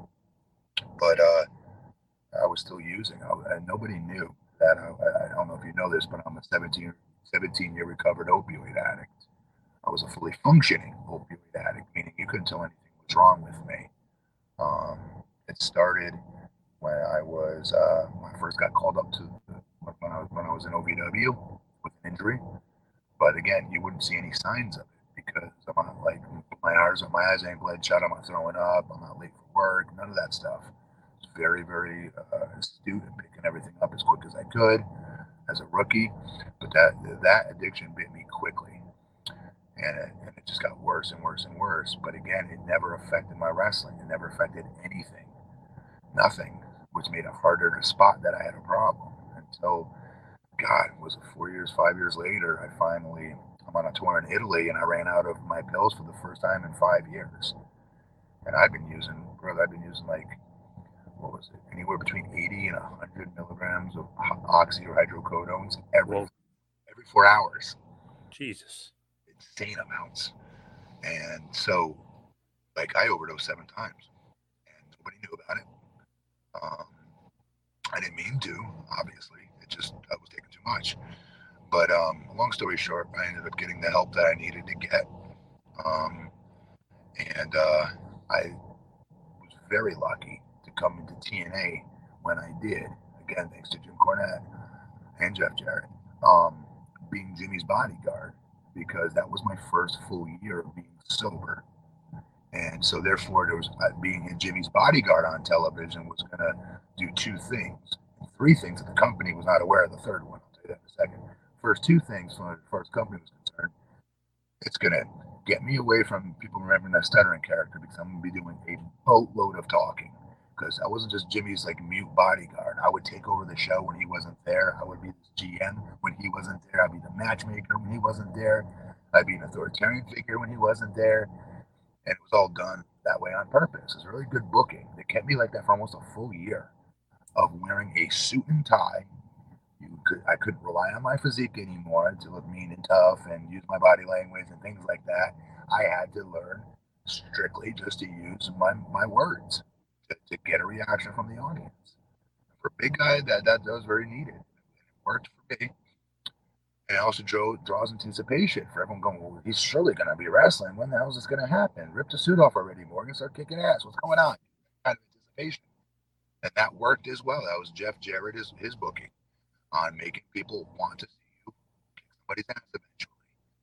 But uh, I was still using. I, and nobody knew that. I, I don't know if you know this, but I'm a seventeen, seventeen year recovered opioid addict. I was a fully functioning opioid addict, meaning you couldn't tell anything was wrong with me. Um, it started when I was, uh, when I first got called up to, when I was, when I was in O V W with an injury. But again, you wouldn't see any signs of it because I'm not like, my eyes, my eyes ain't bloodshot, I'm not throwing up, I'm not late for work, none of that stuff. I was very, very uh, astute and picking everything up as quick as I could as a rookie. But that, that addiction bit me quickly. And it, and it just got worse and worse and worse. But again, it never affected my wrestling. It never affected anything. Nothing, which made it harder to spot that I had a problem. Until, God, was it four years, five years later, I finally, I'm on a tour in Italy, and I ran out of my pills for the first time in five years. And I've been using, brother, I've been using like, what was it, anywhere between eighty and one hundred milligrams of oxy or hydrocodones every, Whoa. every four hours. Jesus. Insane amounts. And so, like, I overdosed seven times, and nobody knew about it. Um, I didn't mean to, obviously. It just, I was taking too much. But um, long story short, I ended up getting the help that I needed to get. Um, and uh, I was very lucky to come into T N A when I did. Again, thanks to Jim Cornette and Jeff Jarrett, um, being Jimmy's bodyguard, because that was my first full year of being sober. And so therefore, there was uh, being in Jimmy's bodyguard on television was going to do two things, three things that the company was not aware of. The third one, I'll tell you that in a second. First two things, as far as the company was concerned, it's going to get me away from people remembering that stuttering character, because I'm going to be doing a boatload of talking. Because I wasn't just Jimmy's like mute bodyguard. I would take over the show when he wasn't there. I would be the G M when he wasn't there. I'd be the matchmaker when he wasn't there. I'd be an authoritarian figure when he wasn't there. And it was all done that way on purpose. It's really good booking. It kept me like that for almost a full year of wearing a suit and tie. You could, I couldn't rely on my physique anymore to look mean and tough and use my body language and things like that. I had to learn strictly just to use my, my words to, to get a reaction from the audience. For a big guy, that, that, that was very needed. And it worked for me. And it also draw, draws anticipation for everyone going, well, he's surely going to be wrestling. When the hell is this going to happen? Rip the suit off already, Morgan. Start kicking ass. What's going on? Kind of anticipation. And that worked as well. That was Jeff Jarrett, his, his booking on making people want to see you kick somebody's ass eventually.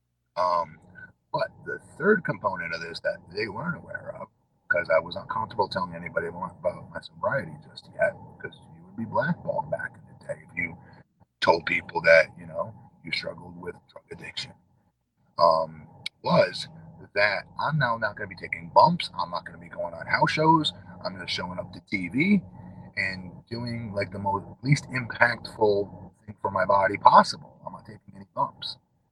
Um, but the third component of this that they weren't aware of, because I was not comfortable telling anybody about my sobriety just yet, because you would be blackballed back in the day if you told people that, you know, you struggled with drug addiction, um, was that I'm now not going to be taking bumps. I'm not going to be going on house shows. I'm just showing up to T V and doing like the most least impactful thing for my body possible. I'm not taking any bumps.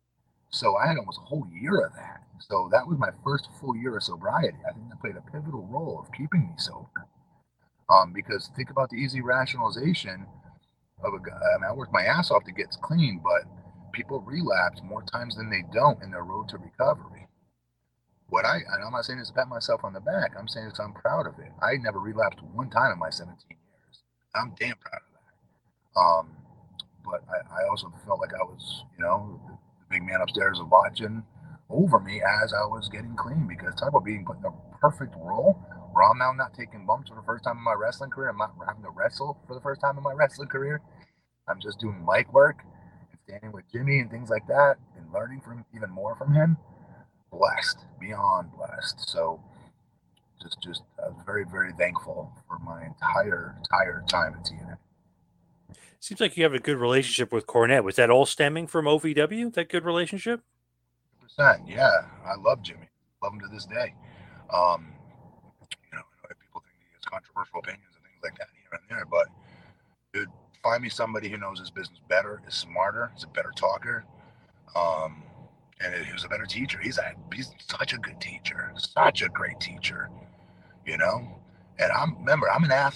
So I had almost a whole year of that. So that was my first full year of sobriety. I think that played a pivotal role of keeping me sober. Um, because think about the easy rationalization of a guy. I mean, I worked my ass off to get clean, but people relapse more times than they don't in their road to recovery. What I, and I'm not saying this to pat myself on the back, I'm saying this, I'm proud of it. I never relapsed one time in my seventeen years. I'm damn proud of that. Um, but I, I also felt like I was, you know, the, the big man upstairs watching over me as I was getting clean, because talk about being put in a perfect role where I'm now not taking bumps for the first time in my wrestling career. I'm not having to wrestle for the first time in my wrestling career. I'm just doing mic work and standing with Jimmy and things like that and learning from even more from him. Blessed, beyond blessed. So just, just I was very, very thankful for my entire, entire time at T N A. Seems like you have a good relationship with Cornette. Was that all stemming from O V W, that good relationship? one hundred percent, yeah. I love Jimmy. Love him to this day. Um, you know, people think he has controversial opinions and things like that here and there, but dude, find me somebody who knows his business better, is smarter, is a better talker, um, and he was a better teacher. He's a he's such a good teacher, such a great teacher, you know. And I'm remember I'm an athlete.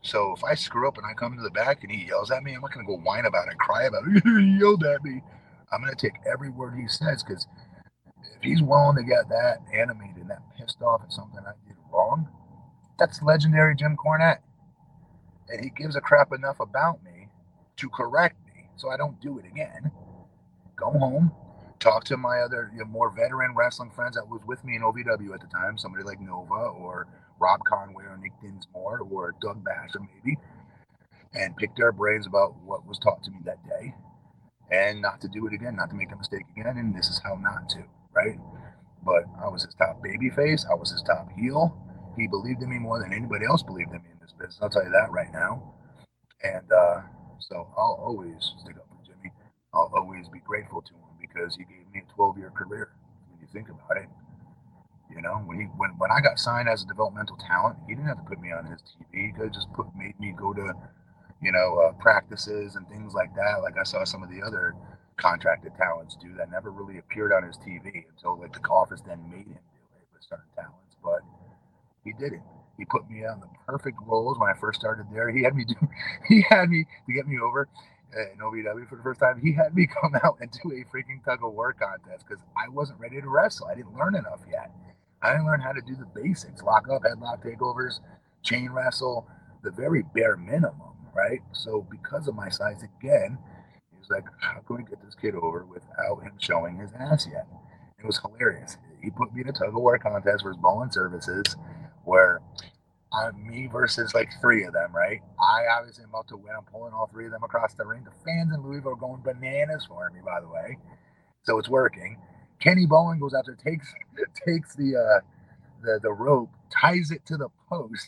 So if I screw up and I come to the back and he yells at me, I'm not going to go whine about it, cry about it. He yelled at me. I'm going to take every word he says, because if he's willing to get that animated and that pissed off at something I did wrong, that's legendary Jim Cornette. And he gives a crap enough about me to correct me so I don't do it again. Go home, talk to my other, you know, more veteran wrestling friends that was with me in O V W at the time, somebody like Nova or Rob Conway or Nick Dinsmore or Doug Basher maybe, and pick their brains about what was taught to me that day and not to do it again, not to make the mistake again, and this is how not to, right? But I was his top babyface. I was his top heel. He believed in me more than anybody else believed in me in this business. I'll tell you that right now. And uh, so I'll always stick up for Jimmy. I'll always be grateful to him because he gave me a twelve-year career. When you think about it, you know, when he when, when I got signed as a developmental talent, he didn't have to put me on his T V. He could have just put made me go to, you know, uh, practices and things like that. Like I saw some of the other contracted talents do that never really appeared on his T V until like the office then made him do it with certain talents. But he didn't. He put me on the perfect roles when I first started there. He had me do. He had me to get me over uh, in O V W for the first time. He had me come out and do a freaking tug of war contest because I wasn't ready to wrestle. I didn't learn enough yet. I didn't learn how to do the basics: lock up, headlock takeovers, chain wrestle, the very bare minimum, right? So because of my size, again, he was like, "How can we get this kid over without him showing his ass yet?" It was hilarious. He put me in a tug of war contest for his ball and services, where I'm me versus like three of them, right? I obviously am about to win. I'm pulling all three of them across the ring. The fans in Louisville are going bananas for me, by the way. So it's working. Kenny Bowen goes out there, takes takes the uh, the the rope, ties it to the post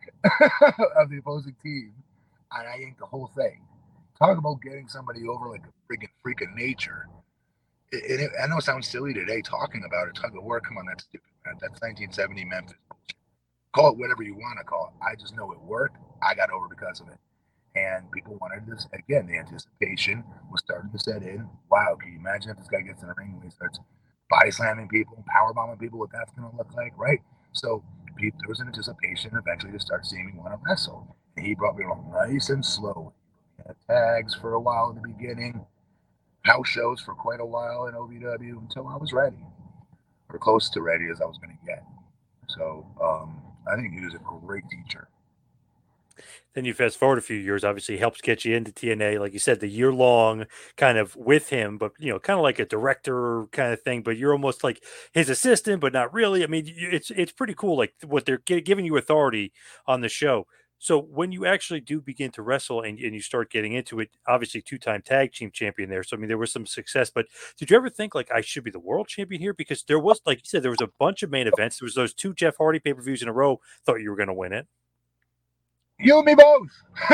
of the opposing team, and I yanked the whole thing. Talk about getting somebody over like a freaking freak of nature. It, it, I know it sounds silly today talking about it. Tug of war, come on, that's stupid, man. That's nineteen seventy Memphis. Call it whatever you want to call it. I just know it worked. I got over because of it. And people wanted this. Again, the anticipation was starting to set in. Wow, can you imagine if this guy gets in the ring and he starts body slamming people, power bombing people, what that's going to look like, right? So there was an anticipation eventually to start seeing me want to wrestle. And he brought me along nice and slow. He had tags for a while in the beginning, house shows for quite a while in O V W until I was ready, or close to ready as I was going to get. So um, I think he was a great teacher. Then you fast forward a few years, obviously helps get you into T N A. Like you said, the year long kind of with him, but, you know, kind of like a director kind of thing, but you're almost like his assistant, but not really. I mean, it's, it's pretty cool. Like what they're giving you authority on the show. So when you actually do begin to wrestle and, and you start getting into it, obviously two-time tag team champion there. So, I mean, there was some success, but did you ever think like I should be the world champion here? Because there was, like you said, there was a bunch of main events. There was those two Jeff Hardy pay-per-views in a row. Thought you were going to win it. You and me both.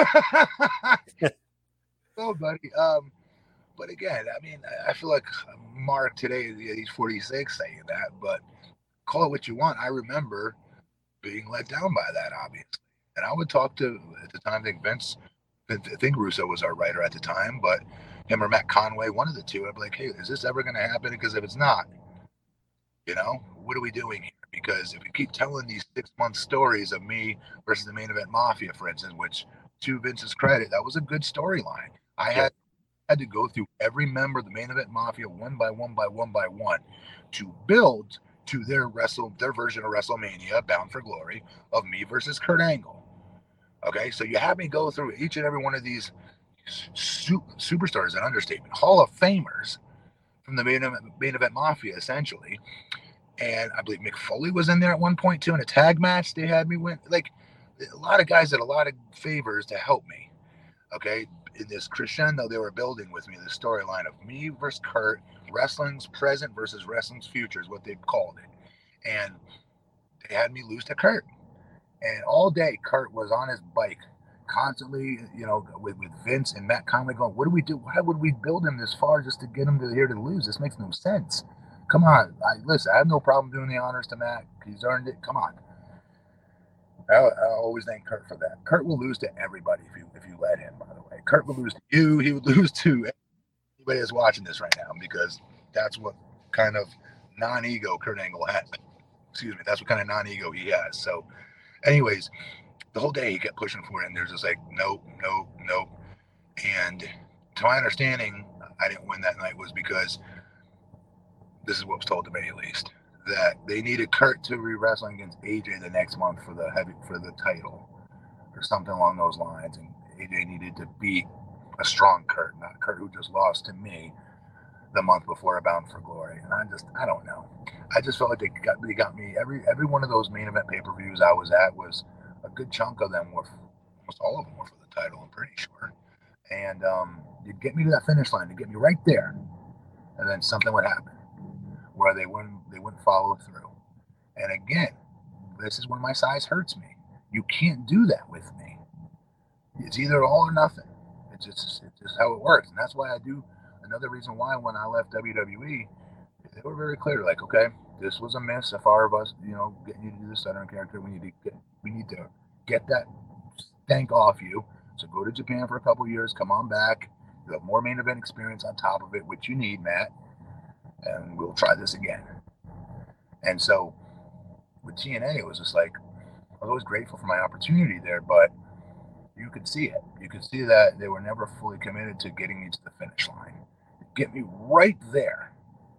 Oh, buddy. Um, but again, I mean, I feel like Mark today, he's forty-six saying that, but call it what you want. I remember being let down by that, obviously. And I would talk to, at the time, I think Vince, I think Russo was our writer at the time, but him or Matt Conway, one of the two, I'd be like, hey, is this ever going to happen? Because if it's not, you know, what are we doing here? Because if we keep telling these six-month stories of me versus the Main Event Mafia, for instance, which, to Vince's credit, that was a good storyline. I Yeah. had had to go through every member of the Main Event Mafia one by one by one by one to build to their wrestle their version of WrestleMania, Bound for Glory, of me versus Kurt Angle. Okay, so you have me go through each and every one of these su- superstars, an understatement, Hall of Famers from the main event, main event Mafia, essentially. And I believe Mick Foley was in there at one point too in a tag match. They had me win. Like a lot of guys did a lot of favors to help me. Okay, in this crescendo they were building with me, the storyline of me versus Kurt, wrestling's present versus wrestling's future is what they called it. And they had me lose to Kurt. And all day, Kurt was on his bike, constantly, you know, with, with Vince and Matt Conway going, what do we do? Why would we build him this far just to get him to here to lose? This makes no sense. Come on. I, listen, I have no problem doing the honors to Matt. He's earned it. Come on. I, I always thank Kurt for that. Kurt will lose to everybody if you if you let him, by the way. Kurt will lose to you. He would lose to anybody that's watching this right now because that's what kind of non-ego Kurt Angle has. Excuse me. That's what kind of non-ego he has. So, anyways, the whole day he kept pushing for it, and there's just like, nope, nope, nope. And to my understanding, I didn't win that night was because this is what was told to me, at least, that they needed Kurt to be wrestling against A J the next month for the heavy for the title or something along those lines, and A J needed to beat a strong Kurt, not Kurt who just lost to me the month before at Bound for Glory. And I just, I don't know. I just felt like they got they got me every every one of those main event pay-per-views I was at was a good chunk of them were, almost all of them were for the title, I'm pretty sure. And um, you'd get me to that finish line, to get me right there, and then something would happen where they wouldn't they wouldn't follow through. And again, this is when my size hurts me. You can't do that with me. It's either all or nothing. It's just it's just how it works, and that's why I do. Another reason why when I left W W E, they were very clear, like, okay, this was a miss. If our of us, you know, getting you to do the Southern character, we need to get we need to get that stank off you. So go to Japan for a couple years, come on back. You have more main event experience on top of it, which you need, Matt, and we'll try this again. And so with T N A, it was just like, I was always grateful for my opportunity there, but you could see it. You could see that they were never fully committed to getting me to the finish line. Get me right there,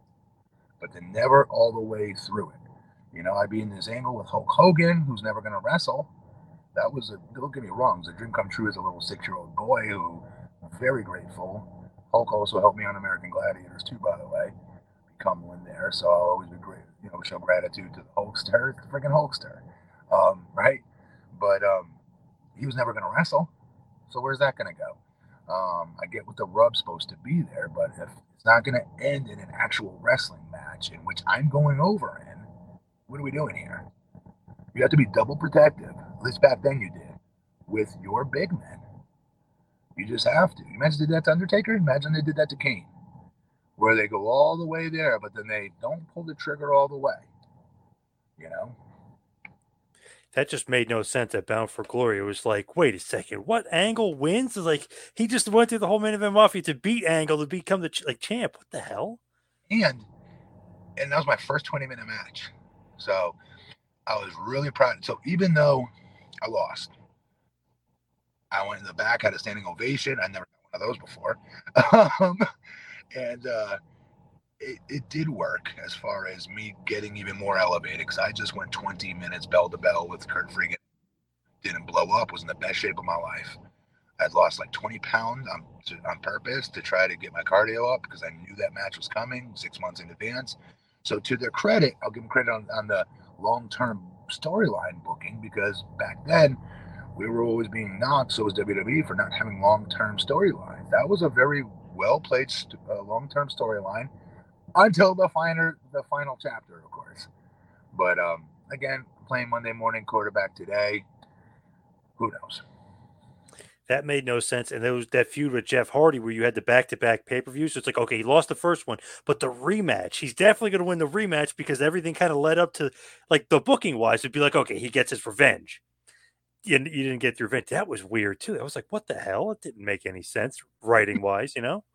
but then never all the way through it. You know, I'd be in this angle with Hulk Hogan, who's never going to wrestle. That was a, don't get me wrong, it was a dream come true as a little six-year-old boy who I'm very grateful. Hulk also helped me on American Gladiators too, by the way, become one there. So I'll always be great, you know, show gratitude to the Hulkster, the freaking Hulkster, um, right? But um, he was never going to wrestle. So where's that going to go? Um, I get what the rub's supposed to be there, but if it's not going to end in an actual wrestling match in which I'm going over in, what are we doing here? You have to be double protective. At least back then you did. With your big men. You just have to. Imagine they did that to Undertaker. Imagine they did that to Kane. Where they go all the way there, but then they don't pull the trigger all the way. You know? That just made no sense at Bound for Glory. It was like, wait a second, what? Angle wins? It's like he just went through the whole main event mafia to beat Angle to become the ch- like champ. What the hell? And and that was my first twenty minute match. So I was really proud. So even though I lost, I went in the back, had a standing ovation. I never had one of those before. um, and uh, it, it did work as far as me getting even more elevated, because I just went twenty minutes bell to bell with Kurt Freakin. Didn't blow up, was in the best shape of my life. I'd lost like twenty pounds on, to, on purpose to try to get my cardio up because I knew that match was coming six months in advance. So to their credit, I'll give them credit on, on the long-term storyline booking, because back then we were always being knocked, so was W W E, for not having long-term storylines. That was a very well-played st- uh, long-term storyline until the final, the final chapter, of course. But um, again, playing Monday morning quarterback today, who knows? That made no sense. And there was that feud with Jeff Hardy where you had the back-to-back pay-per-views. So it's like, okay, he lost the first one, but the rematch, he's definitely going to win the rematch because everything kind of led up to, like, the booking-wise, it'd be like, okay, he gets his revenge. You, you didn't get your revenge. That was weird, too. I was like, what the hell? It didn't make any sense writing-wise, you know?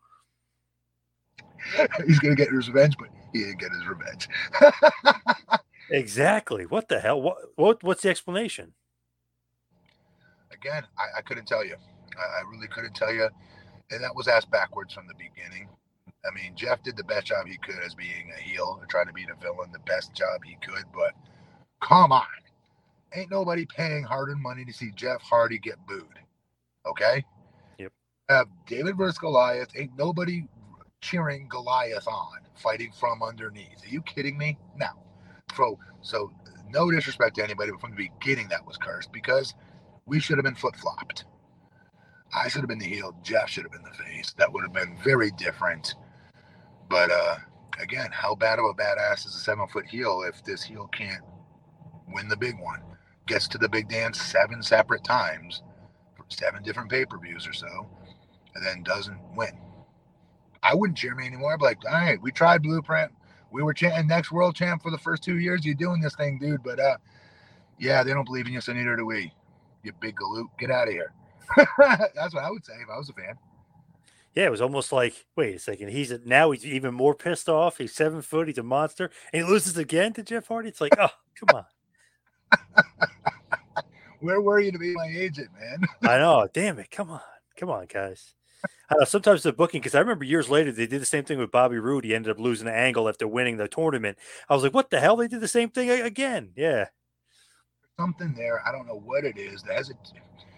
He's going to get his revenge, but he didn't get his revenge. Exactly. What the hell? What, what What's the explanation? Again, I, I couldn't tell you. I, I really couldn't tell you. And that was asked backwards from the beginning. I mean, Jeff did the best job he could as being a heel or trying to be a villain, the best job he could. But come on. Ain't nobody paying hard-earned money to see Jeff Hardy get booed. Okay? Yep. Have David versus Goliath. Ain't nobody cheering Goliath on, fighting from underneath. Are you kidding me? No. So, so no disrespect to anybody, but from the beginning that was cursed, because we should have been flip-flopped. I should have been the heel. Jeff should have been the face. That would have been very different. But, uh, again, how bad of a badass is a seven-foot heel if this heel can't win the big one? Gets to the big dance seven separate times for seven different pay-per-views or so, and then doesn't win. I wouldn't cheer me anymore. I'd be like, all right, we tried Blueprint. We were chanting next world champ for the first two years. You're doing this thing, dude. But, uh, yeah, they don't believe in you, so neither do we. You big galoot. Get out of here. That's what I would say if I was a fan. Yeah, it was almost like, wait a second, he's a, now he's even more pissed off. He's seven foot, he's a monster, and he loses again to Jeff Hardy. It's like, oh, come on. Where were you to be my agent, man? I know. Damn it. Come on. Come on, guys. I know, sometimes the booking, because I remember years later, they did the same thing with Bobby Roode. He ended up losing the angle after winning the tournament. I was like, what the hell? They did the same thing again. Yeah. Something there. I don't know what it is. The hesit-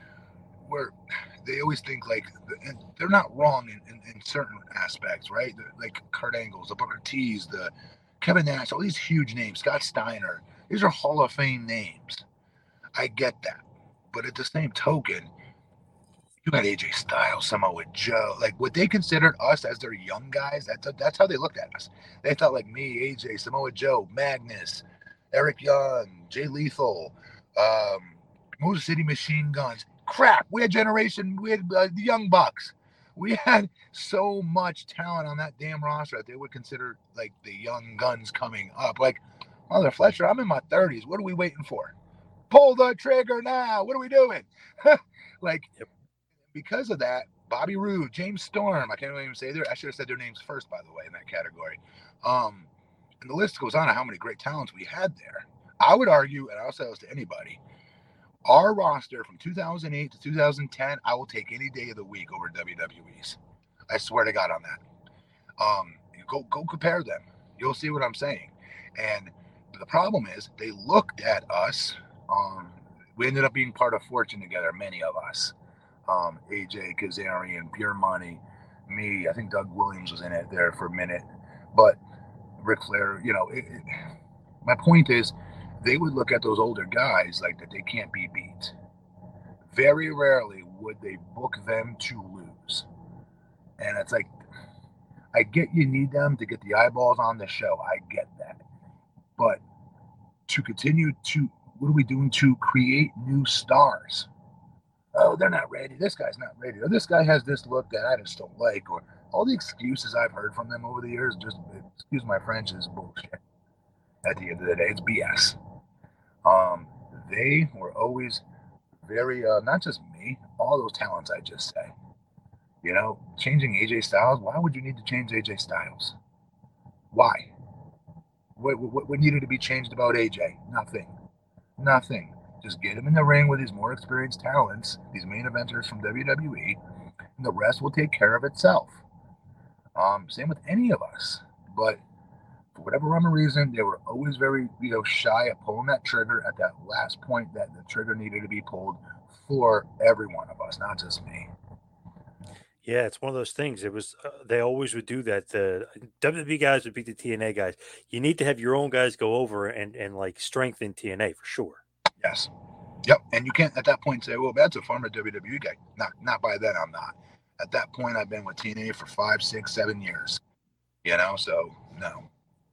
where they always think like, and they're not wrong in, in, in certain aspects, right? The, like Kurt Angles, the Booker T's, the Kevin Nash, all these huge names, Scott Steiner. These are Hall of Fame names. I get that. But at the same token, you had A J Styles, Samoa Joe. Like, what they considered us as their young guys, that's, that's how they looked at us. They thought like me, A J, Samoa Joe, Magnus, Eric Young, Jay Lethal, um, Motor City Machine Guns. Crap, we had generation, we had uh, the Young Bucks. We had so much talent on that damn roster that they would consider like the young guns coming up. Like, Mother Fletcher, I'm in my thirties. What are we waiting for? Pull the trigger now. What are we doing? Like, yep. Because of that, Bobby Roode, James Storm, I can't even say their, I should have said their names first, by the way, in that category. Um, and the list goes on of how many great talents we had there. I would argue, and I'll say this to anybody, our roster from two thousand eight to two thousand ten, I will take any day of the week over W W E's. I swear to God on that. Um, go go compare them. You'll see what I'm saying. And the problem is they looked at us. Um, we ended up being part of Fortune together, many of us. Um, A J Kazarian, Pure Money, me. I think Doug Williams was in it there for a minute. But Ric Flair, you know, it, it, my point is, they would look at those older guys like that they can't be beat. Very rarely would they book them to lose. And it's like, I get you need them to get the eyeballs on the show. I get that. But to continue to, what are we doing to create new stars? Oh, they're not ready. This guy's not ready. Or this guy has this look that I just don't like. Or all the excuses I've heard from them over the years, just, excuse my French, is bullshit. At the end of the day, it's B S. Um, they were always very, uh, not just me, all those talents I just say. You know, changing A J Styles, why would you need to change A J Styles? Why? What, what, what needed to be changed about A J? Nothing. Nothing. Just get him in the ring with these more experienced talents, these main eventers from W W E, and the rest will take care of itself. Um, same with any of us. But for whatever rhyme or reason, they were always very, you know, shy at pulling that trigger at that last point that the trigger needed to be pulled for every one of us, not just me. Yeah, it's one of those things. It was uh, they always would do that. The W W E guys would beat the T N A guys. You need to have your own guys go over and and like strengthen T N A for sure. Yes. Yep. And you can't at that point say, well, that's a former W W E guy. Not not by then, I'm not. At that point, I've been with T N A for five, six, seven years. You know, so no.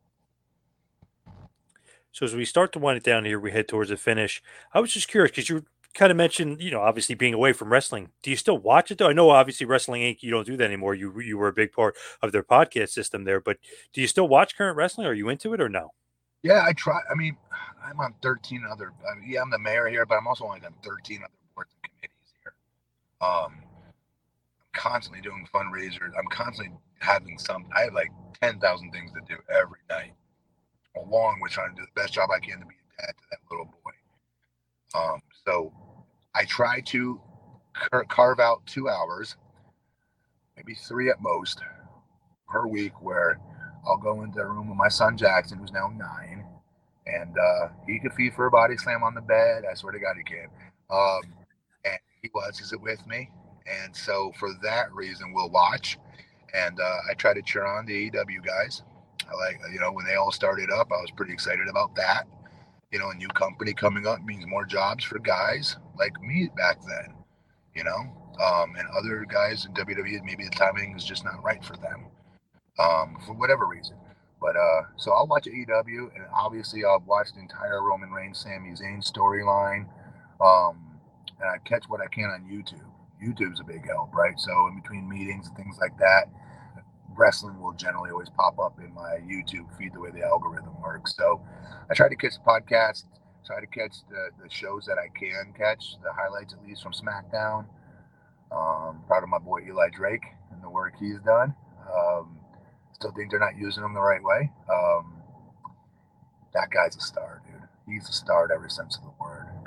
So as we start to wind it down here, we head towards the finish. I was just curious because you kind of mentioned, you know, obviously being away from wrestling. Do you still watch it though? I know obviously Wrestling Incorporated, you don't do that anymore. You you were a big part of their podcast system there, but do you still watch current wrestling? Are you into it or no? Yeah, I try. I mean, I'm on thirteen other. I mean, yeah, I'm the mayor here, but I'm also only on thirteen other boards and committees here. Um, I'm constantly doing fundraisers. I'm constantly having some. I have like ten thousand things to do every night, along with trying to do the best job I can to be a dad to that little boy. Um, so I try to car- carve out two hours, maybe three at most, per week where I'll go into a room with my son Jackson, who's now nine, and uh, he could feed for a body slam on the bed. I swear to God he can. Um, and he watches it with me. And so for that reason, we'll watch. And uh, I try to cheer on the A E W guys. I like, you know, when they all started up, I was pretty excited about that. You know, a new company coming up means more jobs for guys like me back then, you know, um, and other guys in W W E, maybe the timing is just not right for them, um, for whatever reason. But uh, so I'll watch A E W, and obviously I'll watch the entire Roman Reigns, Sami Zayn storyline, um, and I catch what I can on YouTube. YouTube's a big help, right? So in between meetings and things like that, wrestling will generally always pop up in my YouTube feed the way the algorithm works. So I try to catch the podcast, try to catch the, the shows that I can catch, the highlights at least from SmackDown. Um, proud of my boy Eli Drake and the work he's done. Um, still think they're not using him the right way. Um, that guy's a star, dude. He's a star in every sense of the word.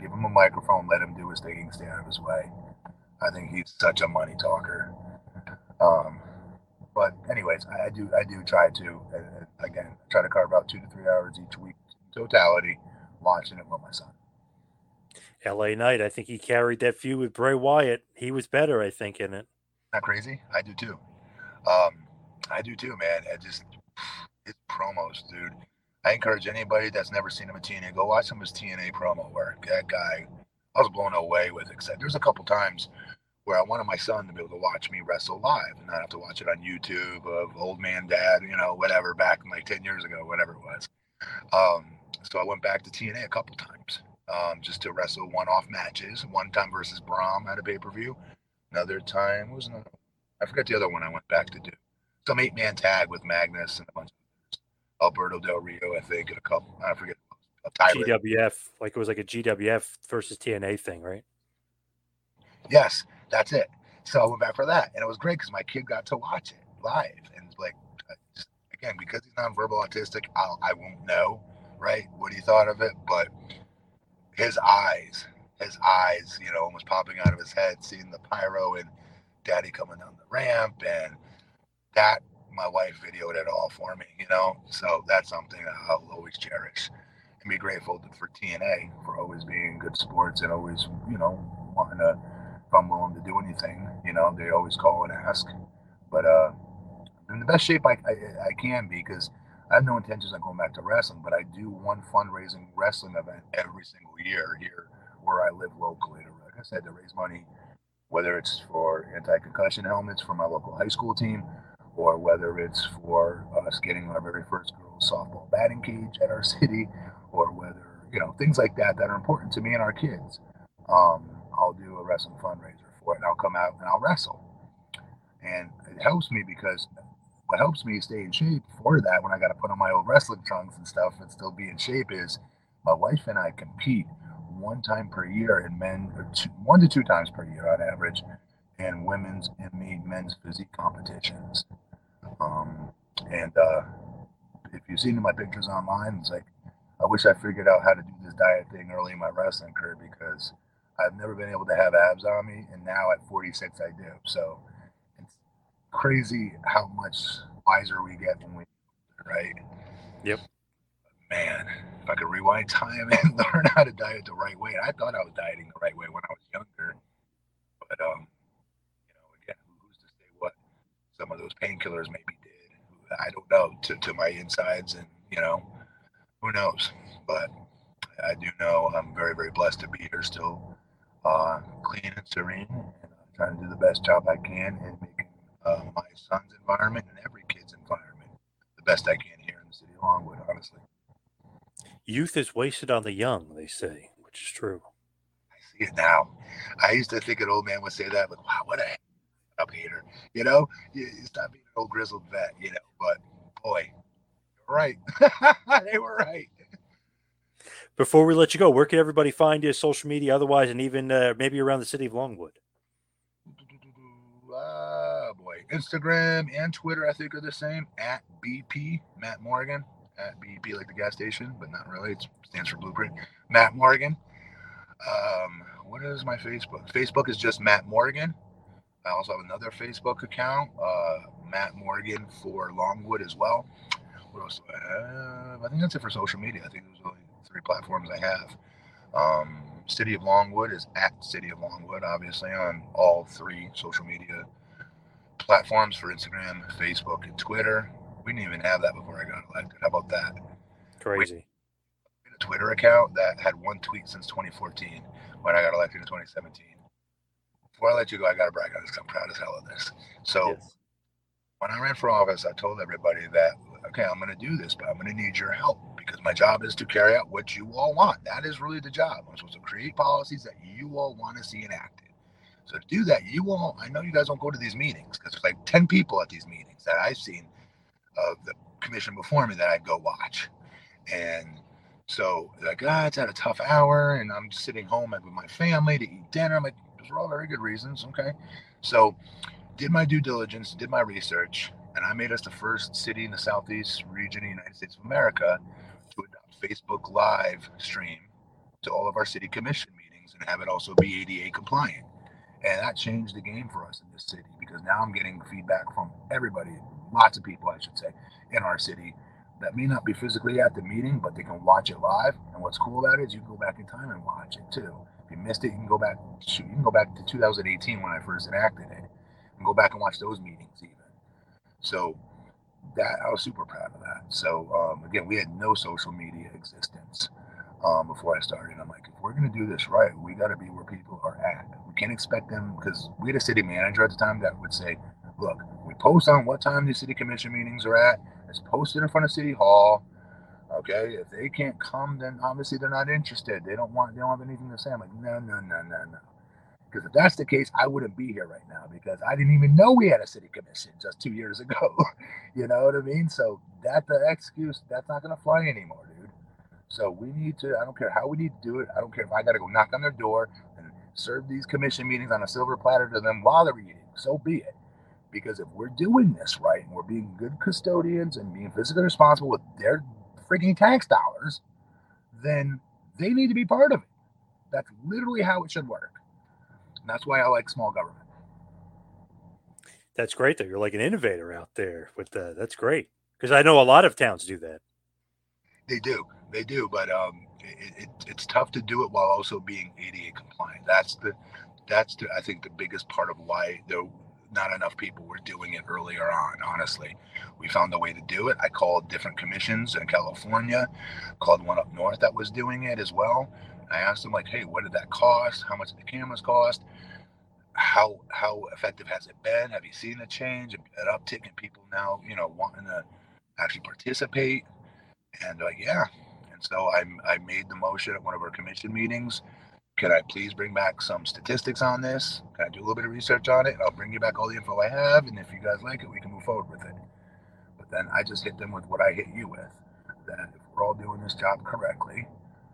Give him a microphone. Let him do his thing. Stay out of his way. I think he's such a money talker. Um, but anyways, I, I do I do try to uh, again try to carve out two to three hours each week in totality, watching it with my son. L A Knight, I think he carried that feud with Bray Wyatt. He was better, I think, in it. Not crazy? I do too. Um, I do too, man. I just his promos, dude. I encourage anybody that's never seen him at T N A, go watch some of his T N A promo work. That guy, I was blown away with it. Except there's a couple times where I wanted my son to be able to watch me wrestle live and not have to watch it on YouTube of Old Man Dad, you know, whatever, back like ten years ago, whatever it was. Um, so I went back to T N A a couple times um, just to wrestle one-off matches. One time versus Brahm at a pay-per-view. Another time was another, I forget the other one I went back to do. Some eight-man tag with Magnus and a bunch of Alberto Del Rio, I think, and a couple. I forget. A G W F, like it was like a G W F versus T N A thing, right? Yes, that's it. So I went back for that, and it was great because my kid got to watch it live. And like, just, again, because he's nonverbal autistic, I'll, I won't know, right, what he thought of it. But his eyes, his eyes, you know, almost popping out of his head, seeing the pyro and Daddy coming down the ramp, and that. My wife videoed it all for me, you know, so that's something that I'll always cherish and be grateful for T N A for always being good sports and always, you know, wanting to, if I'm willing to do anything, you know, they always call and ask. But uh, I'm in the best shape I, I, I can be because I have no intentions of going back to wrestling, but I do one fundraising wrestling event every single year here where I live locally, to, like I said, to raise money, whether it's for anti-concussion helmets for my local high school team, or whether it's for us getting our very first girls softball batting cage at our city, or whether, you know, things like that that are important to me and our kids. Um, I'll do a wrestling fundraiser for it, and I'll come out and I'll wrestle. And it helps me because what helps me stay in shape for that when I got to put on my old wrestling trunks and stuff and still be in shape is my wife and I compete one time per year in men, or two, one to two times per year on average, in women's and men's physique competitions. Um, and uh, if you've seen my pictures online, it's like, I wish I figured out how to do this diet thing early in my wrestling career because I've never been able to have abs on me, and now at forty-six I do. So it's crazy how much wiser we get when we, right? Yep. Man, if I could rewind time and learn how to diet the right way. I thought I was dieting the right way when I was younger, but um, you know, again, who's to say what some of those painkillers maybe did? I don't know to, to my insides, and you know, who knows? But I do know I'm very, very blessed to be here still, uh, clean and serene, and uh, trying to do the best job I can in making uh, my son's environment and every kid's environment the best I can here in the city of Longwood, honestly. Youth is wasted on the young, they say, which is true. I see it now. I used to think an old man would say that, but wow, what a up hater. You know, you, you stop being an old grizzled vet, you know, but boy, you're right. They were right. Before we let you go, where can everybody find you, social media, otherwise, and even uh, maybe around the city of Longwood? Uh, boy, Instagram and Twitter, I think, are the same. At B P, Matt Morgan. At B P, like the gas station, but not really. It stands for Blueprint. Matt Morgan. Um, what is my Facebook? Facebook is just Matt Morgan. I also have another Facebook account, uh, Matt Morgan for Longwood as well. What else do I have? I think that's it for social media. I think those are the three platforms I have. Um, City of Longwood is at City of Longwood, obviously, on all three social media platforms for Instagram, Facebook, and Twitter. We didn't even have that before I got elected. How about that? Crazy. We had a Twitter account that had one tweet since twenty fourteen when I got elected in twenty seventeen. Before I let you go, I got to brag on this. I'm proud as hell of this. So Yes. when I ran for office, I told everybody that, okay, I'm going to do this, but I'm going to need your help because my job is to carry out what you all want. That is really the job. I'm supposed to create policies that you all want to see enacted. So to do that, you all, I know you guys don't go to these meetings because there's like ten people at these meetings that I've seen of the commission before me that I'd go watch. And so like, ah, it's at a tough hour and I'm just sitting home with my family to eat dinner. I'm like, those are all very good reasons. Okay. So did my due diligence, did my research, and I made us the first city in the Southeast region of the United States of America to adopt Facebook Live stream to all of our city commission meetings and have it also be A D A compliant. And that changed the game for us in this city, because now I'm getting feedback from everybody, lots of people, I should say, in our city that may not be physically at the meeting, but they can watch it live. And what's cool about it is you can go back in time and watch it too. If you missed it, you can go back. Shoot, you can go back to two thousand eighteen when I first enacted it, and go back and watch those meetings even. So that I was super proud of that. So um, again, we had no social media existence um, before I started. I'm like, if we're gonna do this right, we got to be where people are at. We can't expect them, because we had a city manager at the time that would say, look, we post on what time these city commission meetings are at. It's posted in front of City Hall. Okay, if they can't come, then obviously they're not interested. They don't want. They don't have anything to say. I'm like, no, no, no, no, no. Because if that's the case, I wouldn't be here right now, because I didn't even know we had a city commission just two years ago. You know what I mean? So that the excuse, that's not going to fly anymore, dude. So we need to. I don't care how we need to do it. I don't care if I got to go knock on their door and serve these commission meetings on a silver platter to them while they're eating. So be it. Because if we're doing this right and we're being good custodians and being physically responsible with their freaking tax dollars, then they need to be part of it. That's literally how it should work. And that's why I like small government. That's great that you're like an innovator out there with that. That's great. Because I know a lot of towns do that. They do. They do. But um, it, it, it's tough to do it while also being A D A compliant. That's the, that's the, I think the biggest part of why the not enough people were doing it earlier on. Honestly, we found a way to do it. I called different commissions in California, called one up north that was doing it as well. I asked them, like, hey, what did that cost? How much did the cameras cost? How how effective has it been? Have you seen a change, an uptick in people now, you know, wanting to actually participate? And like, yeah. And so I I made the motion at one of our commission meetings. Can I please bring back some statistics on this? Can I do a little bit of research on it? I'll bring you back all the info I have, and if you guys like it, we can move forward with it. But then I just hit them with what I hit you with, that if we're all doing this job correctly,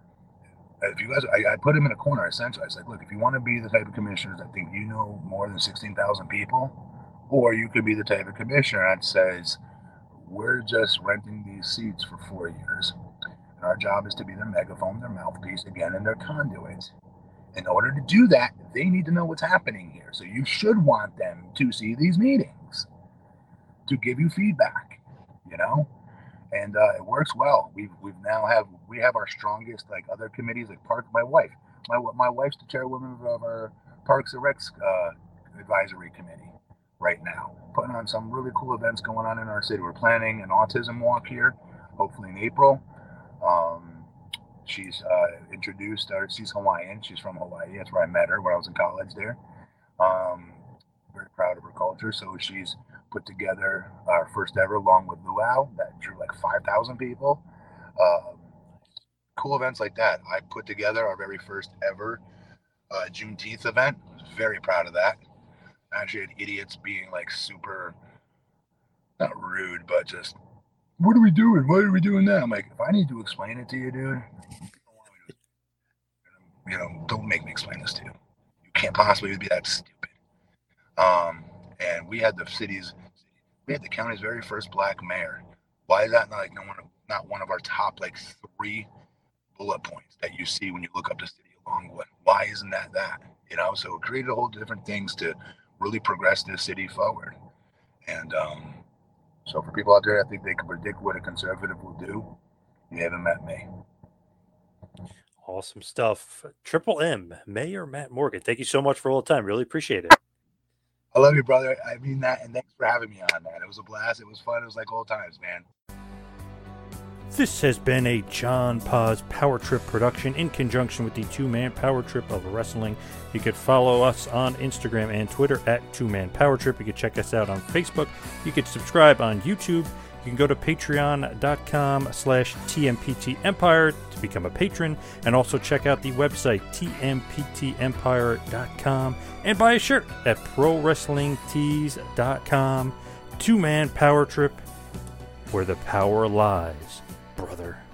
if you guys, I, I put them in a corner, essentially. I said, look, if you want to be the type of commissioners that think you know more than sixteen thousand people, or you could be the type of commissioner that says, we're just renting these seats for four years, and our job is to be their megaphone, their mouthpiece, again, and their conduit. In order to do that, they need to know what's happening here. So you should want them to see these meetings to give you feedback, you know, and uh, it works well. We've we've now have we have our strongest like other committees, like Park. My wife, my my wife's the chairwoman of our Parks and Recs uh, advisory committee right now, putting on some really cool events going on in our city. We're planning an autism walk here, hopefully in April. Um, She's uh, introduced her. She's Hawaiian. She's from Hawaii. That's where I met her when I was in college there. Um, very proud of her culture. So she's put together our first ever Long with Luau that drew like five thousand people. Uh, cool events like that. I put together our very first ever uh, Juneteenth event. I was very proud of that. I actually had idiots being like super, not rude, but just, what are we doing? Why are we doing that? I'm like, if I need to explain it to you, dude, you know, don't make me explain this to you. You can't possibly be that stupid. Um, and we had the city's, we had the county's very first black mayor. Why is that not like no one, not one of our top like three bullet points that you see when you look up the city of Longwood? Why isn't that that? You know, so it created a whole different things to really progress this city forward. And um, so for people out there that think they can predict what a conservative will do, you haven't met me. Awesome stuff. Triple M, Mayor Matt Morgan. Thank you so much for all the time. Really appreciate it. I love you, brother. I mean that, and thanks for having me on, man. It was a blast. It was fun. It was like old times, man. This has been a John Paz Power Trip production in conjunction with the Two-Man Power Trip of Wrestling. You could follow us on Instagram and Twitter at Two-Man Power Trip. You could check us out on Facebook. You could subscribe on YouTube. You can go to patreon.com slash TMPT Empire to become a patron, and also check out the website T M P T empire dot com and buy a shirt at pro wrestling tees dot com. Two-Man Power Trip, where the power lies, brother.